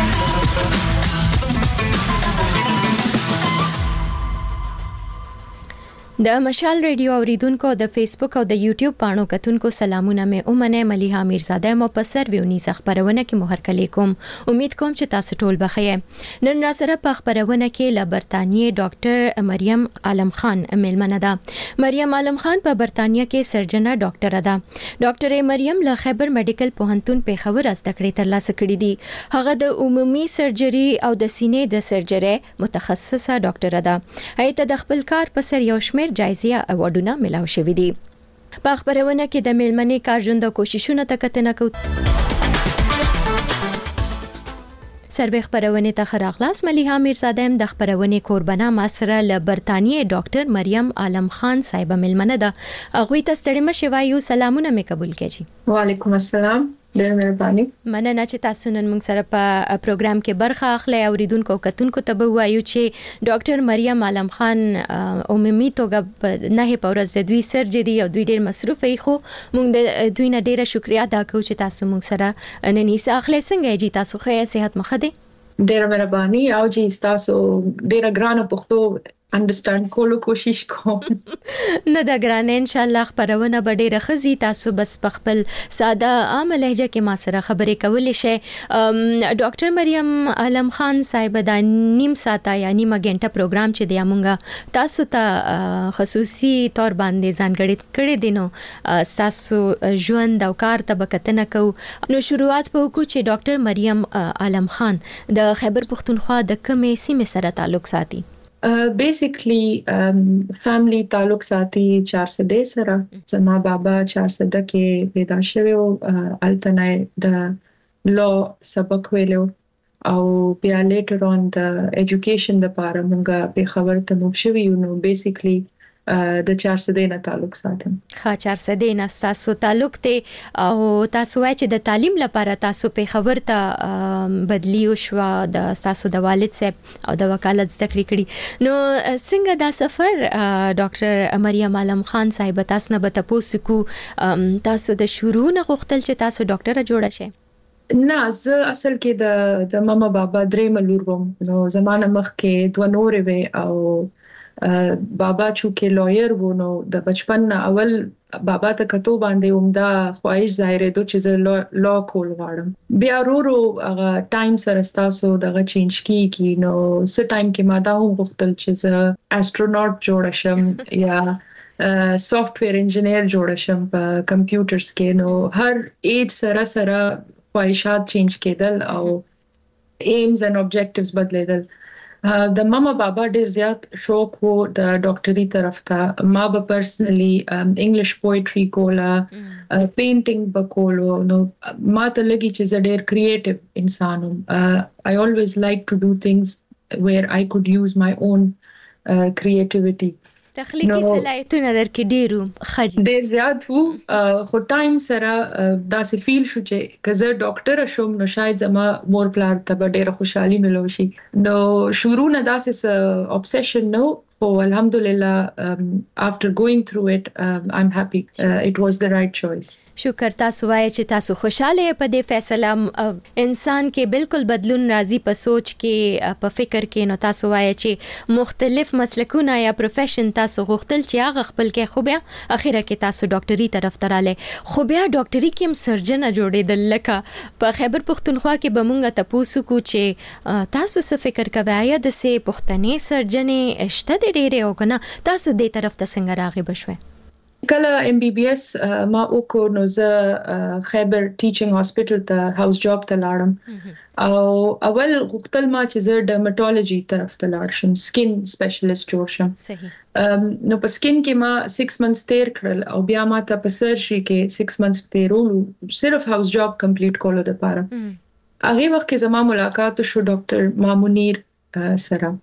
B: د مشال ریډیو اوریدونکو د فیسبوک او د یوټیوب پاڼو کتونکو سلامونه مې اومنه ملیحه امیرزاده مو په سرویونی خبرونه کې مهر کلی کوم. امید کوم چې تاسو ټول بخیر. نن را سره په خبرونه کې له برتانیې ډاکټر مریم عالم خان ملمنه ده. مریم عالم خان په برتانیې کې سرجنه ډاکټر ده. ډاکټر مریم له خیبر میډیکل پوهنتون پیښور از تکړه ترلاسه کړې دي. هغه د عمومي سرجری او د سینې د سرجری متخصصه ډاکټر ده. هیته د خپل کار په سر یو شمېر جایزه اوارډونه ملاو شوې دي. په خبرونه کې د میلمنې کارژوند کوششونه ته کتنه کوي. سروي خبرونه ته خراغلاس ملیحه امیرزاده د خبرونه قربانه ماسره له برتانیې ډاکټر مریم عالم خان صاحب میلمنه ده. هغه ته ستړي مشه وایو. سلامونه مې قبول کړئ.
C: وعلیکم السلام. ډېر مهرباني.
B: مننه چې تاسو نن موږ سره په پروګرام کې برخه اخلي. اوریدونکو کتونکو ته به وایو چې ډاکټر مریم عالم خان عمومي توګه په نه په ورځ د دوی سرجری او دوی ډېر مصروف وي، خو موږ د دوی نه ډېره شکریا ادا کوو چې تاسو موږ سره نن یې اخلي. څنګه جی تاسو ښه صحت مخه دي؟
C: ډېر مهرباني. او جی تاسو ډېر ګرانه پښتو انډرستانډ کولو کوشش کوم.
B: نه دا ګرانه ان شاء الله خبرونه به ډیره خزي. تاسو بس په خپل ساده عام لهجه کې ما سره خبرې کولې شي. ډاکټر مریم عالم خان صاحب دا نیم ساعته یا نیمه غنټه پروګرام چې دی مونږه تاسو ته خصوصي تور باندې ځانګړی کړی دي. نو تاسو ژوند او کار ته بکتنه کو. نو شروعات په وکړو چې ډاکټر مریم عالم خان د خیبر پښتونخوا د کومې سیمې سره تعلق ساتي؟
C: بیسیکلی فیملی تعلق ساتي 400 سره. زما بابا 400 کې پیدا شوی او التنای د لا سبق ویلو او بیا لیټر اون د ایجوکیشن لپاره موږ په خبر ته مو شوی. نو بیسیکلی د 400 نه تعلق ساتم.
B: ښه 400 نه تاسو تعلق ته او تاسو وای چې د تعلیم لپاره تاسو په خبر ته بدلی وشو د تاسو د والد صاحب او د وکالت زده کړې. نو څنګه دا سفر ډاکټر مریم عالم خان صاحب تاسو نه به تاسو کو تاسو د شروع نه غوښتل چې تاسو ډاکټره جوړه شئ؟
C: نه، زه اصل کې د ماما بابا درې ملور وم. نو زمانه مخ کې دوه نور وي او بابا چونکه لایر وو. نو د بچپن نه اول بابا ته کتو باندې عمده خواهش ظاهرې دو چې زه لا کول غواړم. بیا ورو هغه ټایم سره تاسو دغه چینج کی. نو څه ټایم کې ما دا غوښتل چې زه استروناټ جوړ شم یا سافټویر انجینیر جوړ شم په کمپیوټرز کې. نو هر ایج سره خواهشات چینج کېدل او ایمز اینڈ آبجیکټیوز بدلیدل. د ماما بابا ډیر زیات شوق وو د ډاکټري طرف ته. ما به پرسنلی انګلیش پوئټري کولا، پینټینګ وکولو. نو ما ته لګي چې زه ډیر کریټیو انسان یم. I always like to do things where I could use my own creativity.
B: تخلیقي صلاحیتونه درکې ډیرو خجي
C: ډیر زیات وو. خو ټایم سره داسې فیل شو چې که زه ډاکټر شوم نو شاید زما مور پلار ته به ډیره خوشحالي ملو شي. نو شروع نه داسې obsession نو، خو الحمدلله after going through it I'm happy it was the right choice.
B: شکر. تاسو وایي چې تاسو خوشاله په دې فیصله انسان کې بالکل بدلون راځي په سوچ کې په فکر کې. نو تاسو وایي چې مختلف مسلکونه یا پروفیشن تاسو غوښتل چې هغه خپل کې خو بیا اخیره کې تاسو ډاکټري طرف ته رااله. خو بیا ډاکټري کې هم سرجن جوړېدل. لکه په خیبر پښتونخوا کې به مونږ تاسو کو چې تاسو څه فکر کوئ یا د سه پښتني سرجنې شته د ډېرې او کنه تاسو دې طرف ته څنګه راغی بشوي؟
C: کله MBBS ما وکړ نو زه خیبر ټیچینګ هاسپټل ته هاوس جاب ته لاړم او اول غوښتل ما چې زه ډرمټولوژي طرف ته لاړ شم، سکین سپیشلیست جوړ شم.
B: صحیح.
C: نو په سکین کې ما 6 months تیر کړل او بیا ما ته په سرجري کې 6 months تیرولو صرف هاوس جاب کمپلیټ کولو لپاره. هغه وخت کې زما ملاقات شو ډاکټر مامونیر سره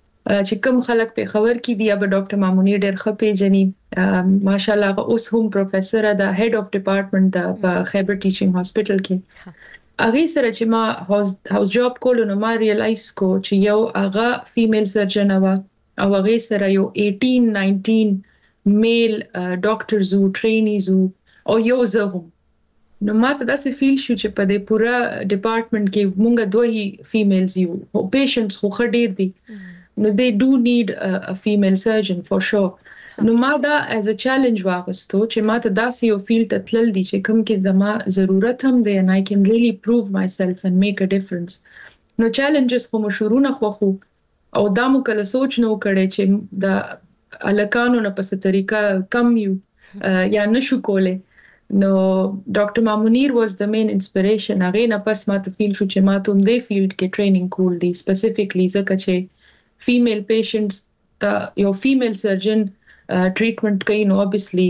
C: چې کوم خلک په خبر کې دی. اب ډاکټر مامونیر ډېر ښه پیژني ماشاءالله. اوس هم پروفیسور ده، هډ اف ډپارټمنټ ده په خیبر ټیچینګ هاسپټل کې. هغه سره چې ما هاوس جاب کولو نو ما ریلایز کو چې یو هغه فیمیل سرجن و او هغه سره یو 18-19 میل ډاکټرز او ټرینیز او یو زه هم. نو ما ته داسې فیل شو چې په دې پورا ډپارټمنټ کې مونږ دوه فیمیلز یو او پیشنټس خو ډېر دي. No, they do need a female surgeon for sure. نو ما دا as a challenge واغستو چې ما ته داسې یو فیلډ ته تلل دي چې کوم کې زما ضرورت هم دی and I can really prove myself and make a difference. نو challenges خو شروع نه خوخو او دا مو کله سوچ نو کړي چې دا الکانو نه په څه طریقه کم یو یا نشو کوله. نو ډاکټر مامونیر was the main inspiration. هغه نه پس ما ته فیل شو چې ما ته دې فیلډ کې ټریننګ کول دي specifically ځکه چې female patients your female surgeon treatment کوي نو obviously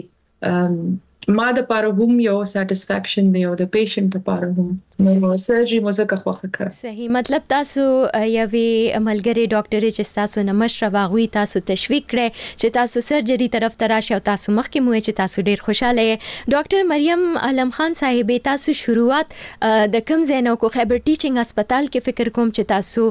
C: ما د پاره هم یو satisfaction دی او د patient لپاره هم نو surgery مزه خوخه کړ.
B: صحیح. مطلب تاسو یوې ملګری ډاکټر چې تاسو نه مشره واغوي تاسو تشویق کړئ چې تاسو سرجري طرف ته راشئ او تاسو مخکې مو چې تاسو ډیر خوشاله یې. ډاکټر مریم عالم خان صاحب تاسو شروعات د کوم ځای نه کو؟ خیبر ټیچینګ هسپتال کې فکر کوم چې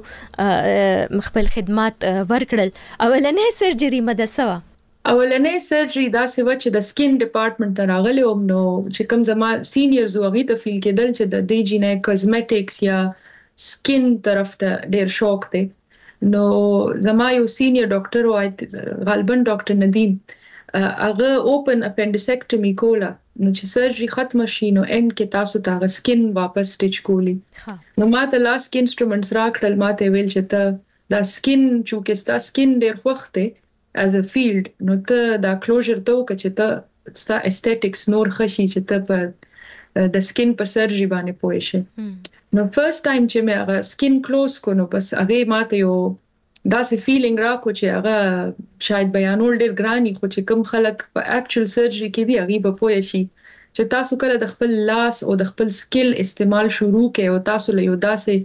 B: تاسو خپل خدمات ورکړل. اولنې سرجري مدسوا
C: اولنې سرجري دا څه و چې د سکین ډپارټمنټ ته راغلی وم. نو چې کوم زما سینیئرز وغه ته فیل کېدل چې د دې جنې کاسمیټکس یا سکین طرف ته ډېر شوق دی. نو زما یو سینیئر ډاکټر و غالبا ډاکټر ندیم هغه اوپن اپنډیسیکټومي کوله. نو چې سرجري ختم شي نو اند کې تاسو ته سکین واپس سټیچ کولی. نو ما ته لاس انسټرومنټس راکړل. ما ته ویل چې ته دا سکین چې ستا سکین ډېر خوښ دی as a field نو ته دا کلوزر ته وکړه چې ته ستا استټیکس نور خشي چې ته په د سکین په سرجري باندې پوه شې. نو فرست ټایم چې مې هغه سکین کلوز کو نو بس هغه ماته یو داسې فیلینګ راکو چې هغه شاید بیانول ډېر ګرانی خو چې کوم خلک په اکچوال سرجري کې دی هغه به پوه شي چې تاسو کله د خپل لاس او د خپل سکل استعمال شروع کړئ او تاسو له یو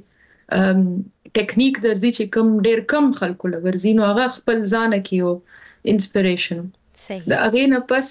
C: داسې ټیکنیک درځي چې کوم ډېر کم خلکو لورځي نو هغه خپل ځان کې یو انسپیریشن.
B: صحیح.
C: دا هغه نه پس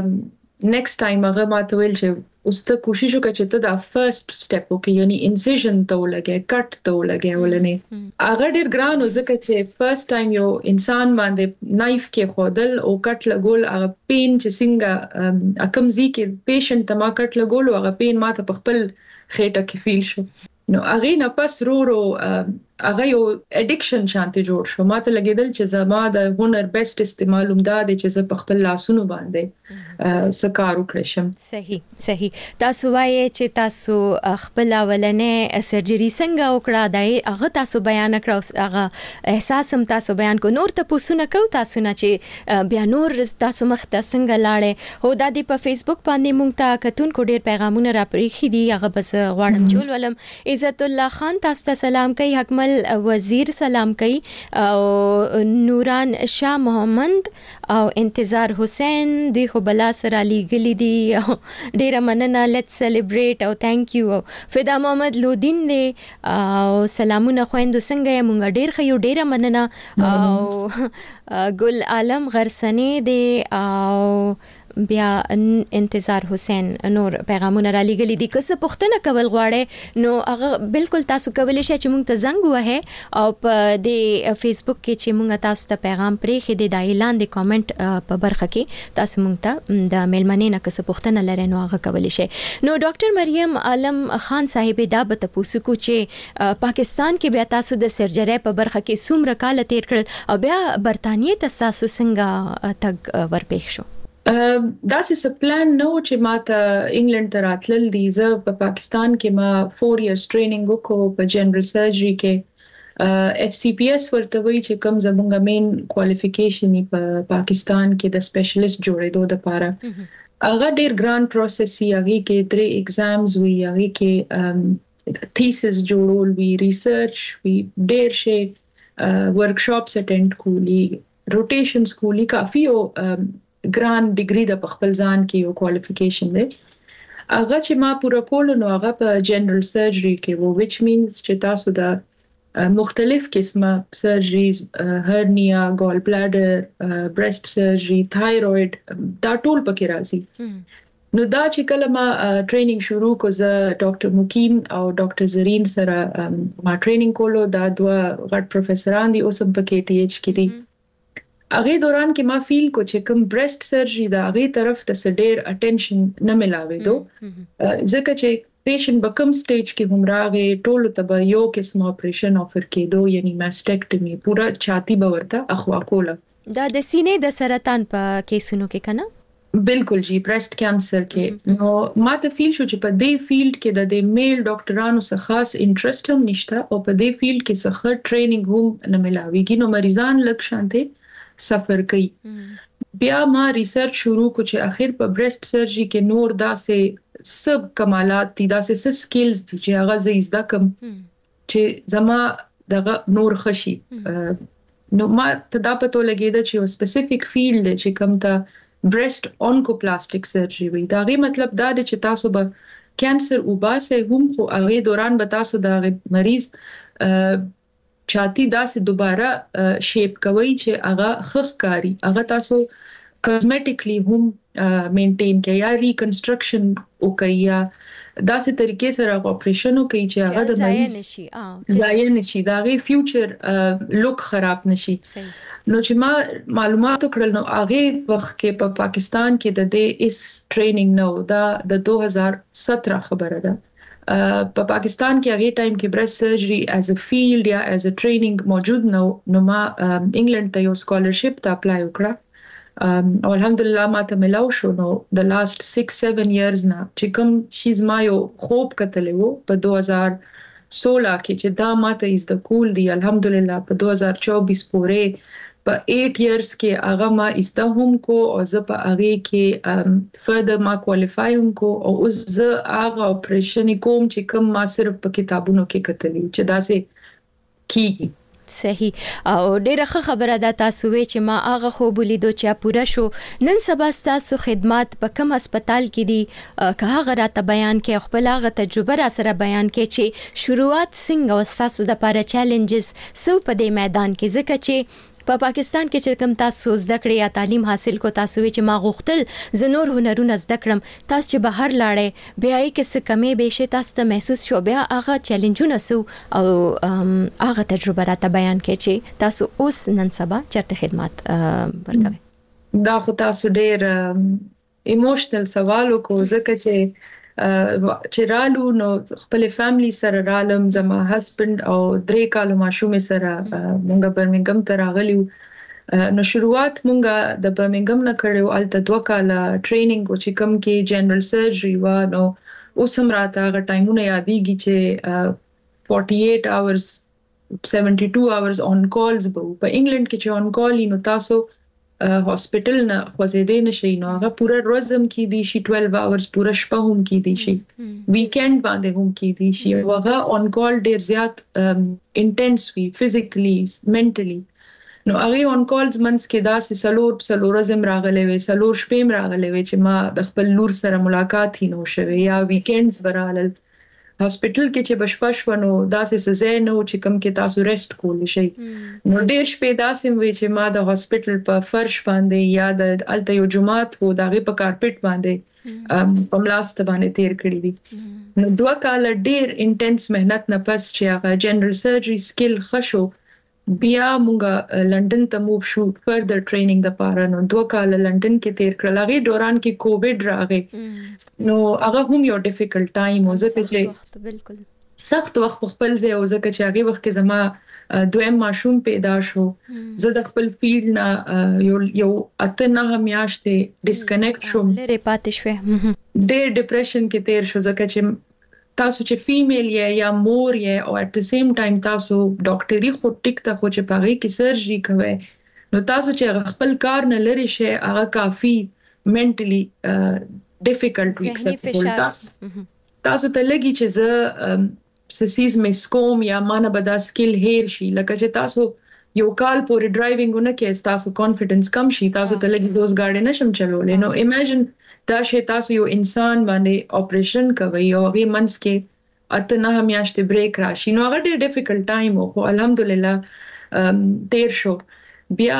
C: نیکسټ ټایم هغه ماته ویل چې اوس ته کوشش وکړه چې ته دا فرست سټپ وکړې یعنی انسیژن ته ولګې کټ ته ولګې ولنې. هغه ډېر ګران و ځکه چې فرست ټایم یو انسان باندې نایف کې خودل او کټ لګول هغه پین چې څنګه کوم ځای کې پیشنټ ته ما کټ لګول هغه پین ماته په خپل خېټه کې فیل شو. نو هغه نه پس رو هغه یو اډیکشن شانتي جوړ شو. ماته لګیدل چې زما د هنر بیسټ استعمال همدا دی چې زه په خپل لاسونو باندې سکار وکړم.
B: صحیح صحیح. تاسو وایي چې تاسو خپل اولنې سرجري څنګه وکړه دا هغه تاسو بیان کړو هغه احساس هم تاسو بیان کو. نور ته پوښتنه کو تاسو نه چې بیا نور تاسو مخ ته څنګه لاړې هو د په فیسبوک باندې مونږ ته کتونکو ډېر پیغامونه را پریخي دي هغه بس غواړم چول ولم. عزت الله خان تاسو ته سلام کوي. حکمل وزیر سلام کوي او نوران شاه محمد او انتظار حسین دوی خو بلا سره لیګلی دي ډیره مننه. لیټس سیلیبریټ او ثانک یو. فدا محمد لودین دی او سلامونه خويندو څنګه مونږ ډیر خيو ډیره مننه. او ګل عالم غرسنی دی او بیا انتظار حسین نور پیغامونه را لګلې دي. که څه پوښتنه کول غواړئ نو هغه بالکل تاسو کولی شئ چې موږ ته زنګ ووهئ او په د فیسبوک کې چې موږ تاسو ته پیغام پرېښی دی د اعلان د کامنټ په برخه کې تاسو موږ ته د میلمنې نه که څه پوښتنه لرئ نو هغه کولی شئ. نو ډاکټر مریم عالم خان صاحب دا به تاسو کو چې پاکستان کې بیا تاسو د سرجرۍ په برخه کې څومره کال تیر کړل او بیا برتانیې ته تاسو څنګه تګ ورپېښ شو؟
C: داسې څه پلان نه و چې ما ته انګلند ته راتلل دي. زه په پاکستان کې ما 4 years ټریننګ وکړو په جنرال سرجري کې. FCPS ورته وایي چې کوم زموږ مین کوالیفیکیشن په پاکستان کې د سپیشلیست جوړېدو لپاره. هغه ډېر ګران پروسس یې، هغه کې 3 ایگزامز وي، هغه کې تھیسس جوړول وي، ریسرچ وي، ډېر شي ورکشاپس اټینډ کولی، روټیشنز کولی، کافي او ګران ډیګري د خپل ځان کې یو کوالیفیکیشن دی. هغه چې ما پوره کول نو هغه په جنرال سرجري کې وو، which means چې تاسو د مختلف قسمه سرجریز، هرنیا، ګال بلاډر، برست سرجري، تایروید، دا ټول پکې راځي. نو دا چې کله ما ټریننګ شروع کو، زه ډاکټر مقیم او ډاکټر زرین سره ما ټریننګ کولو. دا دوه غټ پروفیسوران دي، اوس هم پکې TH کې دي. هغه دوران کې ما فیل کو چې کوم برست سرجري دا هغه طرف ته ډېر اټینشن نه ملاوېدو، ځکه چې پیشنټ په کوم سټیج کې هم راغی ټولو ته به یو قسم اپریشن افر کېدو، یعنی ماسټیکټمي، پورا چاتی به ورته اخوا کوله. دا د سینې د سرطان په کیسونو کې کنه؟ بالکل جی، برست کینسر کې. نو ما ته فیل شو چې په دې فیلډ کې د میل ډاکټرانو څخه خاص انټرست هم نشته او په دې فیلډ کې څخه ټریننګ هم نه ملاويږي، نو مریضان لږ شانته سفر کوي. بیا ما ریسرچ شروع کو چې اخر په برست سرجري کې نور داسې سب کمالات دي، داسې څه سکلز دي چې هغه زه زده کوم چې زما دغه نور خشي. نو ما ته دا پته لګیده چې یو سپیسیفیک فیلډ دی چې کوم ته برست اونکوپلاستیک سرجري وي. دا غي مطلب دا دی چې تاسو به کینسر وباسه هم خو هغه دوران به تاسو د مریض چاتی داسې دوباره شیپ کوي چې هغه خخکاری، هغه تاسو کاسمیټیکلی هم مینټین کوي یا ریکنسټرکشن وکړي یا داسې طریقې سره اپریشن وکړي چې هغه د مریض ضایع نشي، دا غي فیوچر لوک خراب نشي. نو چې ما معلومات وکړل نو هغه وخت کې په پاکستان کې د دې اس ټریننګ نو دا د 2017 خبره ده. په پاکستان کې هغه ټایم کې برست سرجري ایز ا فیلډ یا ایز ا ټریننګ موجود نو ما انګلند ته یو سکالرشپ ته اپلای وکړه او الحمدلله ما ته ملاو شو. نو د لاست 6-7 ایئرز نه چې کوم شیز ما یو خوب کتلې وو په 2016 کې چې دا ما ته از د کول دی، الحمدلله په 2024 پورې په 8 ایئرز کې هغه ما استه هم کو او زه په هغه کې فردر ما کوالیفای هم کو او اوس زه هغه اپریشن کوم چې کوم ما صرف په کتابونو کې کتلی چې دا سه کیږي. صحیح. او ډیره ښه خبره ده تاسو وی چې ما هغه خو بولیدو چې پوره شو. نن سبا تاسو خدمات په کوم هسپتال کې دي که هغه راته بیان کې خپل هغه تجربه را سره بیان کې چې شروعات څنګه او تاسو د لپاره چیلنجز سو په دې میدان کې، ځکه چې په پاکستان کې چې کوم تاسو زده کړې یا تعلیم حاصل کو تاسو چې ما غوښتل ز نور هنرونه زده کړم، تاسو چې بهر لاړې بیا یې کیسه کمې به شي تاسو ته محسوس شو، بیا هغه چیلنجونه سو او هغه تجربه راته بیان کې چې تاسو اوس نن سبا چرته خدمات ورکوي. دا خو تاسو ډېر ایموشنل سوال وکړو ځکه چې رالو نو خپل فیملی سره رالم، زما هسبند او 3 کالو ماشوم سره مونږ برمنګم ته راغلیو. نو شروعات مونږ د برمنګم نه کړو، الته 2 کاله ټریننګ او چې کوم کې جنرال سرجري و. نو اوس هم راته هغه ټایمونه یادېږي چې 48 hours 72 hours on calls به په انګلند کې چې on call نو تاسو هاسپټل نه خوځېدې نشي، نو هغه پورا ورځ هم کې دي شي 12 hours پورا شپه هم کې دي شي، ویکند باندې هم کې دي شي. هغه on call ډیر زیات انټنس وي فزیکلی منټلی. نو هغه on calls منس کې دا سلور ورځې راغلې وي، سلور شپې راغلې وي چې ما د خپل لور سره ملاقات هینو شوه یا ویکندز برالل. هاسپټل کې چې بشپشونو داسې سزا نه و چې کم کې تاسو ریسټ کول شي نو ډیر شپې داسې وي چې ما د هاسپټل په فرش باندې یا د الته یو جمعات وو دغه په کارپټ باندې په ملاست باندې تیر کړی دي نو 2 کال ډیر انټنس مهنت نه پس چې هغه جنرال سرجری سکل خشو بیا مونږه لندن ته موو شو فردر ټریننګ د پاره نو 2 کال لندن کې تیر کړل هغه دوران کې کووډ راغی نو هغه هم یو ډیفیکلټ ټایم و زه چې بالکل سخت وخت خپل ځای او زه چې هغه وخت کې زما دویم ماشوم پیدا شو زه د خپل فیلډ نه یو اته نه میاشتې ډیسکنیکټ شوم
B: لري پاتې شوې
C: ډېر ډیپریشن کې تیر شو ځکه چې تاسو چې فیمیل یا مور یا او اټ د سیم ټایم تاسو ډاکټري خو ټیک ته خو چې پاغي کې سرجری کوي نو تاسو چې خپل کار نه لري شي هغه کافي منټلی ډیفیکلټ وي تاسو ته لګي چې زه سسیز مسکوم یا مانه بدا سکل هیر شي لکه چې تاسو یو کال پورې ډرایوینګ نه کې تاسو کانفیډنس کم شي تاسو ته لګي دوز گاډي نشم چلولې نو امیجن دا شی تاسو یو انسان باندې اپریشن کوي او هغه منس کې اته نه میاشتې بریک راشي نو هغه ډېر ډیفیکلټ ټایم او الحمدلله تیر شو بیا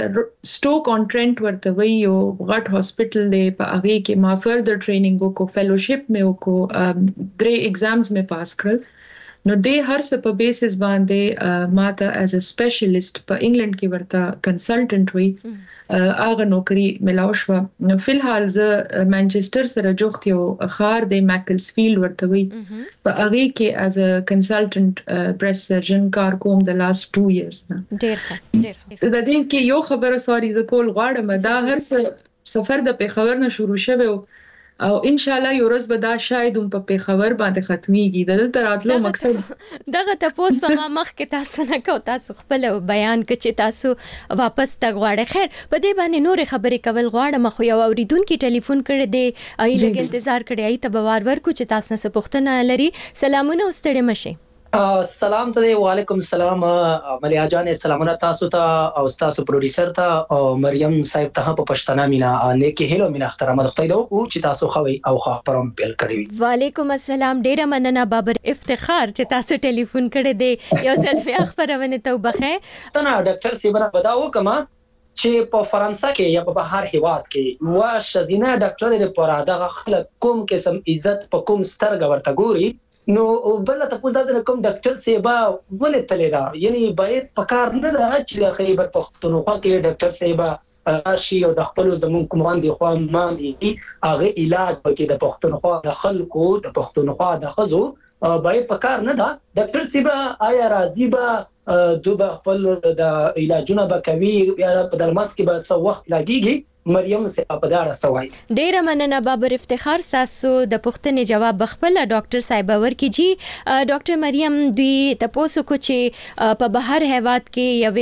C: سټوک اون ټرنټ ورته وی یو غټ هاسپټل دی په هغه کې ما فردر ټریننګ وکړو فیلوشپ مې وکړو 3 ایگزامز مې پاس کړل نو د هر څه په بیسس باندې ما ته ایز ا سپیشلیست په انګلند کې ورته کنسلټنټ وی هغه نوکری ملاو شو نو فلحال زه مانچستر سره جوخت یو خار د ماکلسفیلډ ورته وی په هغه کې ایز ا کنسلټنټ بریسټ سرجن کار کوم د لاست 2 ایئرز نه ډیر د دې کې یو خبره سوري د کول غواړم دا هر څه سفر د پیښور نه شروع شوه او ان شاء الله یو ورځ به دا شاید په پیښور باندې ختميږي دلته راتلو مقصد
B: دغه تاسو په مخ کې تاسو نه کو تاسو خپل بیان کې چې تاسو واپس تګ غواړئ خیر په دې باندې نور خبرې کول غواړم خو یو اوریدونکو ټلیفون کړی دی ای لګ انتظار کړی ای ته بوار ورکو چې تاسو نه پوښتنه لري سلامونه واستړې مشه
D: سلام ته وعلیکم السلام ملیا جان سلامونه تاسو ته او تاسو پروډوسر ته او مریم صاحب ته په پښتنه مینا نیکی هلو مینا احترام خدای دې او چې تاسو خوي او خبرم پیل کړی
B: وعلیکم السلام ډیره مننه بابر افتخار چې تاسو ټلیفون کړی دی یو سلفي خبرونه ته وبخه
D: ته ډاکټر سیبره بداو کما چې په فرانسه کې یا په بهر هیواد کې وا شزینه ډاکټر دې پر دغه خلک کوم قسم عزت په کوم سترګ ورته ګوري نو بل ته پوښتنه ده کوم ډاکټر سیبا ولې تللی دا یعنی باید پکار نه ده چې خیبر پختونخوا کې ډاکټر سیبا راشي او د خپل زمون کومان دی خو ما دي هغه علاج پکې د پختونخوا د خلکو د پختونخوا د خزو باید پکار نه ده ډاکټر سیبا آیا راځي به دوه خپل د علاجونه به کوي یا په درمات کې به څو وخت لګيږي مریم صاحب په دارا سوای
B: ډیر مننه بابر افتخار تاسو د پښتنې جواب خپل ډاکټر صاحب ورکړي جی ډاکټر مریم دوی تاسو کو چې په بهر هیواد کې یو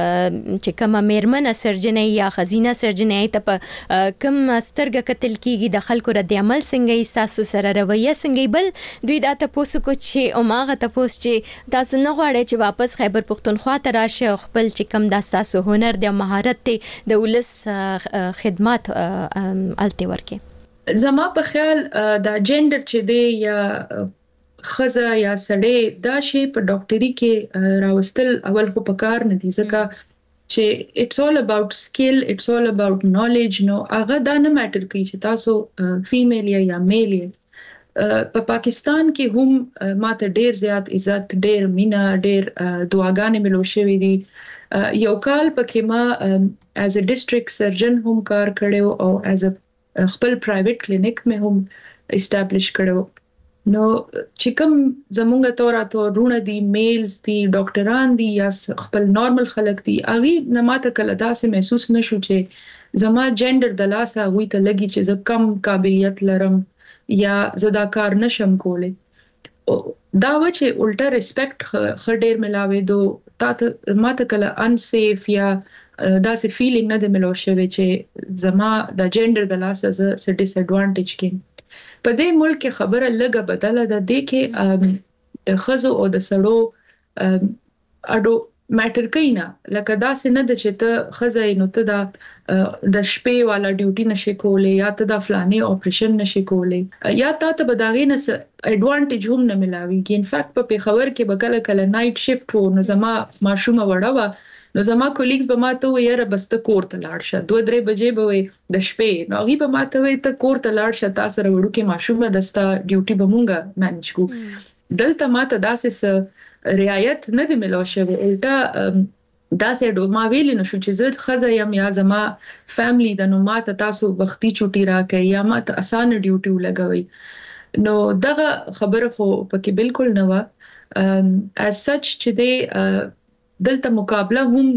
B: چې کومه میرمنه سرجنې یا خزینه سرجنې ته په کوم سترګه قتل کیږي د خلکو رد عمل څنګه تاسو سره رویه څنګه بل دوی دا تاسو کو چې او ماغه تاسو چې تاسو نه غواړئ چې واپس خیبر پختونخوا ته راشي خپل چې کوم د تاسو هنر د مهارت ته د ولس خدمات الته ورکه
C: زما په خیال دا جندر چې دی یا خزه یا سړی دا شی په ډاکټري کې راوستل اول خو پکار نه دي ځکه چې it's all about skill it's all about knowledge نو هغه دا نه ماتر کوي چې تاسو فیمیل یا میل په پاکستان کې هم ماته ډیر زیات عزت ډیر مینا ډیر دعاګانې ملو شوې دي یو کال پکې ما as a district surgeon هم کار کړو او as a خپل private clinic مې هم establish کړو نو چې کوم زمونږ توراتو رونه دي میلز دي ډاکټران دي یا خپل نارمل خلک دي اغي نه ماته کله داسې محسوس نشو چې زما جندر د لاسه وي ته لګي چې زه کم قابلیت لرم یا زدا کار نشم کوله دا و چې الټا ریسپیکټ خډیر ملاوي دو تا ماته کله انسیف یا دا سه فیلینګ نه د ملو شوی چې زما د جندر د لاسه ز ډیس ایڈوانټیج کې په دې ملک کې خبره لګه بدله ده د کې د خزو او د سړو اډو ماتر کینا لکه دا سن د چې ته خزای نو ته دا د شپې والا ډیوټي نشي کولای یا ته دا فلانه اپریشن نشي کولای یا ته بداغې نه اډوانټیج هم نه ملاويږي ان فیکټ په پیښور کې بکله کله نایټ شیفټ وو نو زما ماشومه وړه نو زما کولیګز به ماته ویره بس ته کور ته لاړ شه 2-3 بجې به وي د شپې نو هغه به ماته وي ته کور ته لاړ شه تاسو سره وړو کې ماشومه دستا ډیوټي به مونږه مانج کو دلته ماته داسې رعایت نه دی ملو شوی الټا دا سه ما ویل نو شو چې زه خزه یم یا زما فیملی د نو ماته تاسو وختي چوټي راکې یا ماته اسانه ډیوټي ولګوي نو دغه خبره خو پکې بالکل نه و as such چې د دلته مقابله هم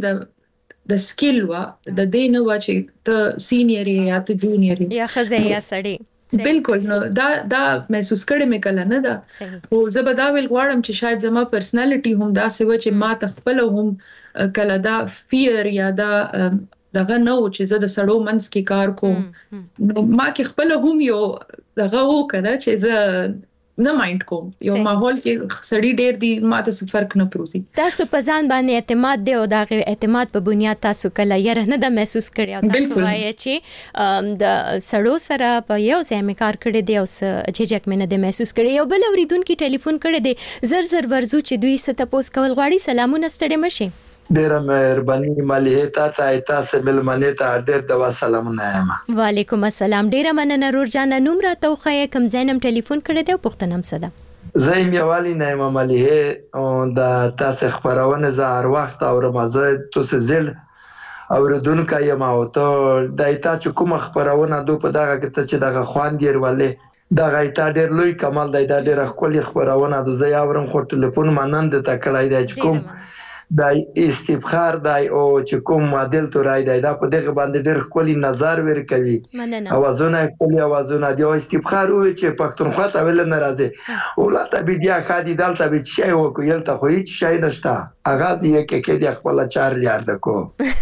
C: د سکیل وا د دې نه و چې ته سینیئر یا ته جونیئر
B: یا خزه یا سړی
C: بالکل نو دا محسوس کړم مې کله نه دا او زه به دا ویل غواړم چې شاید زما پرسنالټي هم دا سوي چې ما تخپل هم کله دا فیر یا دا دغه نو چې زه د سړو منس کې کار کوم نو ما کې خپل هم یو دغه وکړه چې زه نه مایند کوم یو ماحول کې سړی ډېر دی ماته څه فرق نه پروزي
B: تاسو په ځان باندې اعتماد دی او دا اعتماد په بنیاد تاسو کله یره نه د محسوس کړی او تاسو وایي چې د سړو سره په یو ځای مې کار کړی دی او جهجک مې نه د محسوس کړی یو بل اوریدونکو ټلیفون کړی دی زر ورزو چې دوی ست تاسو کول غواړي سلامونه ستړي مشه
E: ډیره مهرباني مليحه تاسو ملمنه ته ډیر د سلامونه یم
B: وعلیکم السلام ډیره مننه رور جان نوم را توخه کم زینم ټلیفون کړی دی او پښتنم صدا
E: زیم یوالي نه مليحه او د تاسو خبرونه زه هر وخت او رمضان تاسو زل اوردونکو یم او ته د تاسو کوم خبرونه دو په دغه کې چې دغه خوان ډیر ولې دا غیتا ډیر لوی کمال دی دا ډیر خپل خبرونه د زه یاورم خو ټلیفون منند ته کړای دی چې کوم دا استفخار دی او چې کوم معادل تورای دی دا په دغه باندې ډېر کلی نظر ور کوي اوازونه کلی اوازونه دی او استفخار وي چې پښتونخوا ته ویل نه راځي او لا ته بیا خادي دلته به شي وکول ته خو هیڅ شي نشته اغاز یې کې د خپل 4 یاد کو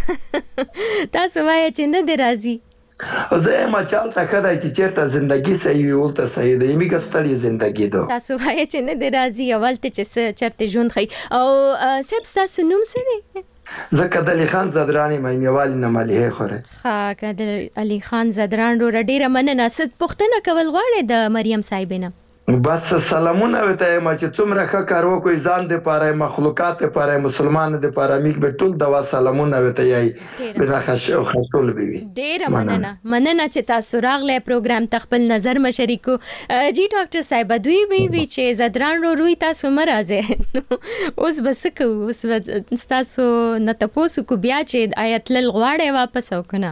B: تاسو وایي چې نه دی راځي
E: زه ما چالتا کدا چې چیرته ژوندۍ صحیح ولته صحیح دی میګه ستړي ژوندۍ دو
B: تاسو وایي چې نه دی راځي اولته چې چرته ژوند خي او سب تاسو نوم څه دی
E: زکه د علي خان زدرانی مې یوالي نه مليحه خوره
B: ها کده علي خان زدران رو ډیره مننه ست پښتنه کول غواړي د مریم صاحبینه
E: بس سلامونه وته ما چې څومره ښه کار وکوي ځان د پاره مخلوقات لپاره مسلمان د پاره میګ به ټول دوا سلامونه وته یې بنا خشول بي
B: ډیره مننه چې تاسو راغله پروګرام تخپل نظر مشریکو جی ډاکټر صاحب دوی وی چې زدران روي تاسو مرزه اوس بس کو اوس تاسو نه تاسو کو بیا چې آیت لل غواړي واپس وکنه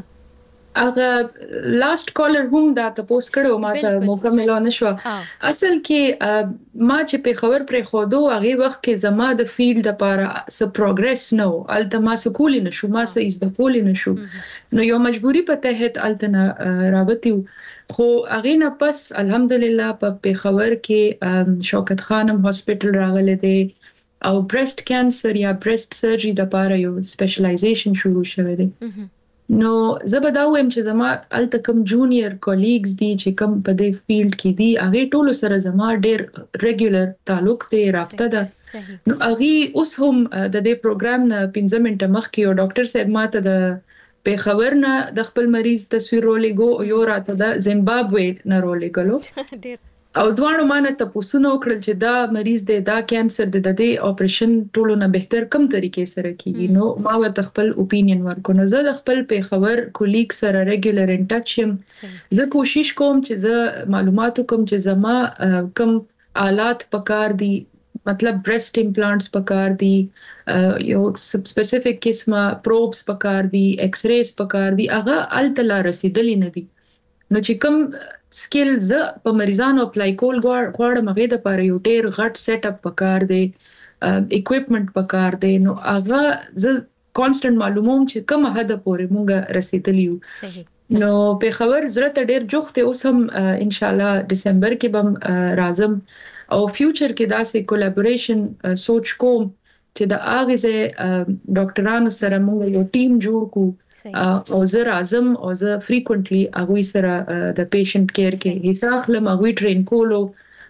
C: اغه لاست کالر هم دا تاسو کړو ما ته موقع ملو نشو اصل کې ما چې په خبر پر خودو هغه وخت کې زما د فیلډ لپاره س پروګرس نو الته ما سکول نشو ما سې از د کول نشو نو یو مجبوری په تحت الته رابطیو خو هغه نه پس الحمدلله په خبر کې شوکت خانم هاسپټل راغله دي او برست کانسر یا برست سرجری د لپاره یو سپیشلایزیشن شروع شوه دي نو زبداوم چې زما الته کوم جونیئر کولیګز دي چې کوم په دې فیلډ کې دي هغه ټول سره زما ډېر ریګولر تعلق دی رابطه ده نو هغه اوس هم د دې پروګرام نه 15 منټه مخکې یو ډاکټر صاحب ماته د په خبر نه د خپل مریض تصویر ولېګو یو راته د زیمبابوې نه ولېګلو او دوانو مانه تاسو نو کړل چې دا مریض دی دا کانسر دی د دې اپریشن ټولو نه بهتر کوم طریقې سره کیږي نو ما وت خپل اوپینین ورکو نو زه د خپل په خبر کولیګ سره ریګولر ان ټچ یم زه کوشش کوم چې زه معلومات کوم چې زما کوم آلات پکار دي مطلب برست امپلانټس پکار دي یو سپیسیفیک قسمه پروبس پکار دي ایکس ریز پکار دي هغه التلا رسیدلې نه دي نو چې کوم سکلز په مریضانو اپلای کول غواړم هغه د پاره یو ډیر غټ سیټ اپ پکار دی اکوپمنٹ پکار دی نو هغه ز کانسټنټ معلوموم چې کوم حد پورې مونږه رسیدلیو صحیح نو په خبر زړه ته ډیر جوخته اوس هم ان شاء الله دسمبر کې بم راځم او فیوچر کې داسې کولیبوریشن سوچ کوم چې د اغه زه ډاکټرانو سره موږ یو ټیم جوړ کو او زه اعظم او زه فریکوئنټلی هغه سره د پیشنټ کیر کې حساب لم هغه ټرین کولو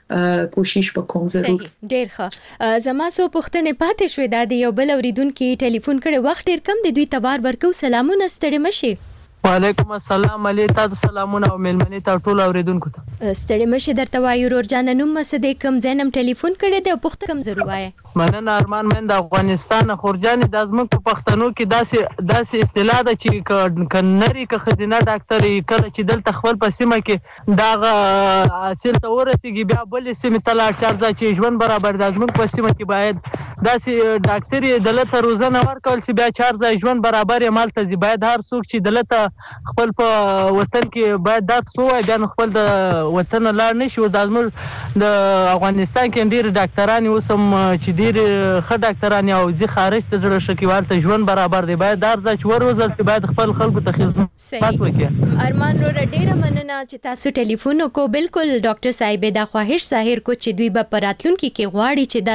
C: کوشش وکوم ضرور.
B: ډیر ښه. زما سو پوښتنه پاتې شوې د یو بل اوریدونکو ټلیفون کړي وخت ډیر کم دی دوی تبار ورکو. سلامونه ستړي مشي.
F: وعلیکم السلام علی تاسو سلامونه او ملمنې ته ټول اوریدونکو ته.
B: ستړي مشي درته وایو ورور جان نوم مسد کم زینم ټلیفون کړي دی پوښتنه کم ضرور وای.
F: مننه ارمان من د افغانستان خورجان د ازمن په پښتنو کې داسې اصطلاح ده چې کنری که خدینه ډاکټر کله چې دلته خپل په سیمه کې دا اصل ته ورسیږي بیا بل سیمه تلاش ارزه چې ژوند برابر د ازمن په سیمه کې باید داسې ډاکټر دلته روزنه ورکول سی بیا چارځه ژوند برابر مالته زی باید هر څوک چې دلته خپل په وطن کې باید دا څو بیا خپل د وطن لاړ نشي او د ازمن د افغانستان کې ډیر ډاکټران اوسم چې ډیر ښه ډاکټران او ځي خارج ته ځړ شکیوالته ژوند برابر دی باید درځه چې ورزل چې باید خپل خلکو ته خدمت وکړي.
B: ارمان ور ډیر مننه چې تاسو ټلیفون کو بالکل ډاکټر صاحب دا خواهش ظاهر کو چې دوی به پراتلونکو کې غواړي چې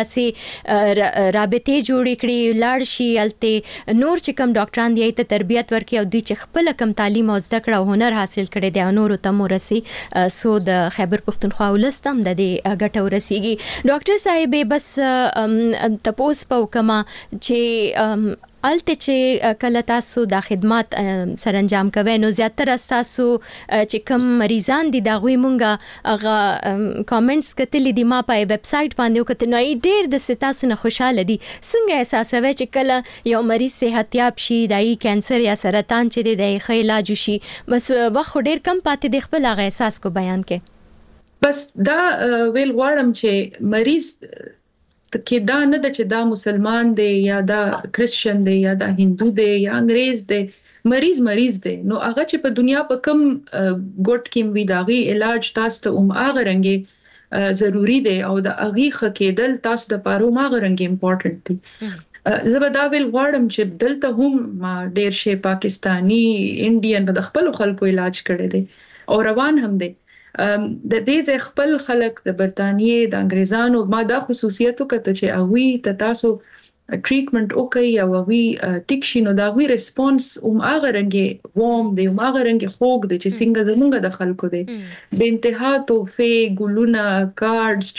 B: داسې رابطه جوړ کړي لاړ شي الته نور چې کم ډاکټران دی ته تربیت ورکړي او دوی چې خپل کم تعلیم او زده کړه او هنر حاصل کړي دی نور ته مورسي سو د خیبر پختونخوا ولستم د دې ګټه ورسیږي. ډاکټر صاحب بس تپوس په کما چې الته چې کله تاسو د خدمات سرانجام کوي نو زیاتره تاسو چې کم مریضان دي دا غوي مونږه هغه کامنټس کتلې دي ما په ویب سټ باندې وکړه نو ډېر د تاسو نه خوشاله دي څنګه احساسوي چې کله یو مریض صحت یاب شي دای کانسر یا سرطان چې د ښه علاج شي بس وخت ډېر کم پاتې د خپل هغه احساس کو بیان کې.
C: بس دا ویل غواړم چې مریض کې دا نه د چې دا مسلمان دی یا دا کرسچن دی یا دا هندو دی یا انګريز دی مریض دی نو هغه چې په دنیا په کم ګوټ کې وی داغي علاج تاسو ته هغه رنګي ضروری دی او د هغه خکېدل تاسو د پاره هغه رنګي امپورټنت دی. زبدا ویل غواړم چې دلته هم ما ډیر شي پاکستانی انډین د خپل خلکو علاج کړي دي او روان هم دي. د دې خپل خلک د برتانیې د انګريزانو ما دا خصوصیتو کته چې اوی ته تاسو ټریټمنټ وکي او اوی ټیکشینو دا وی ریسپانس هغه رنګي ووم دی هغه رنګي خوګ دی چې څنګه زمونږ د خلکو دی به انتها توفه ګلونه کارډز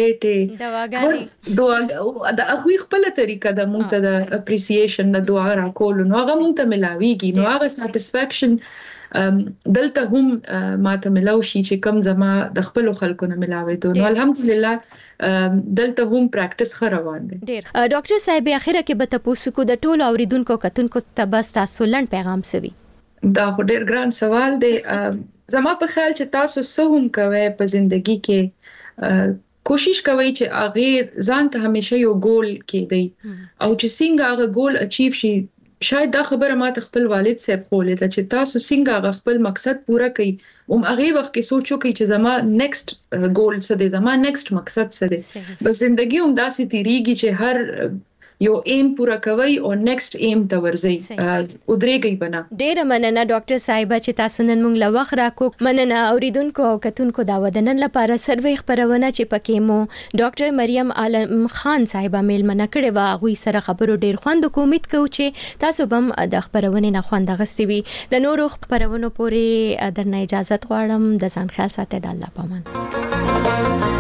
C: چاکلیټ دواګانې دا اوی خپل طریقه د مونږ ته د اپریسییشن د دعا راکول نو هغه مونږ ته ملاويږي نو هغه سټیسفیکشن دلته هم ماته ملاو شي چې کم زما د خپل خلکو نه ملاوي دي نو الحمدلله دلته هم پریکټیس روان دي.
B: ډیر ډاکټر صاحب اخیره کې به تاسو کو د ټولو اوریدونکو کتونکو ته بس تاسو لن پیغام سوي.
C: دا ډیر ګران سوال دی. زما په خیال چې تاسو څه هم کوي په ژوندۍ کې کوشش کوي چې هغه ځان ته همیشه یو ګول کېدی او چې څنګه هغه ګول اچیو شي. شاید دا خبره ما ته خپل والد صاحب خولې چې تاسو څنګه خپل مقصد پورا کړئ هغه وخت کې سوچو کې چې زما نیکسټ ګول څه دی زما نیکسټ مقصد څه دی. بس ژوندۍ هم داسې تیریږي چې هر یو ایم پورا کوي او نیکسټ ایم ته ورځي او درېږي بنا.
B: ډیر مننه ډاکټر صاحب چې تاسو نن موږ له وخت راکو. مننه اوریدونکو او کتونکو دا ودنن لپاره سروي خبرونه چې پکې مو ډاکټر مریم عالم خان صاحب میلمنه کړي وا غوي سره خبرو ډیر خوند کو. امید کوم چې تاسو هم د خبرونه نه خوند غستې وي. د نورو خبرونو پورې درنه اجازه غواړم د ځان خیال ساتئ د الله پامان.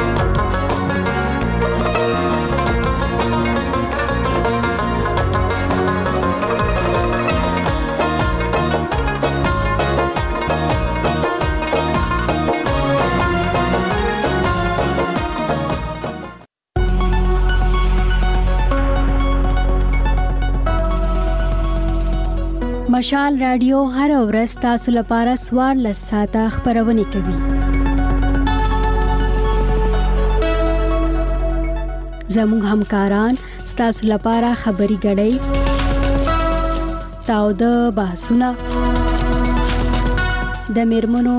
G: مشال رادیو هر ورځ تاسو لپاره سوار لساته خبرونه کوي. زموږ همکاران تاسو لپاره خبري غړي تاو د بحثونه د میرمنو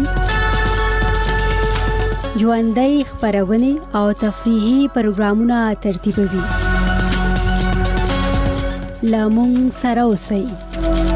G: نړۍ ژوندۍ خبرونه او تفریحي پروګرامونه ترتیبوي. لامون سره اوسئ.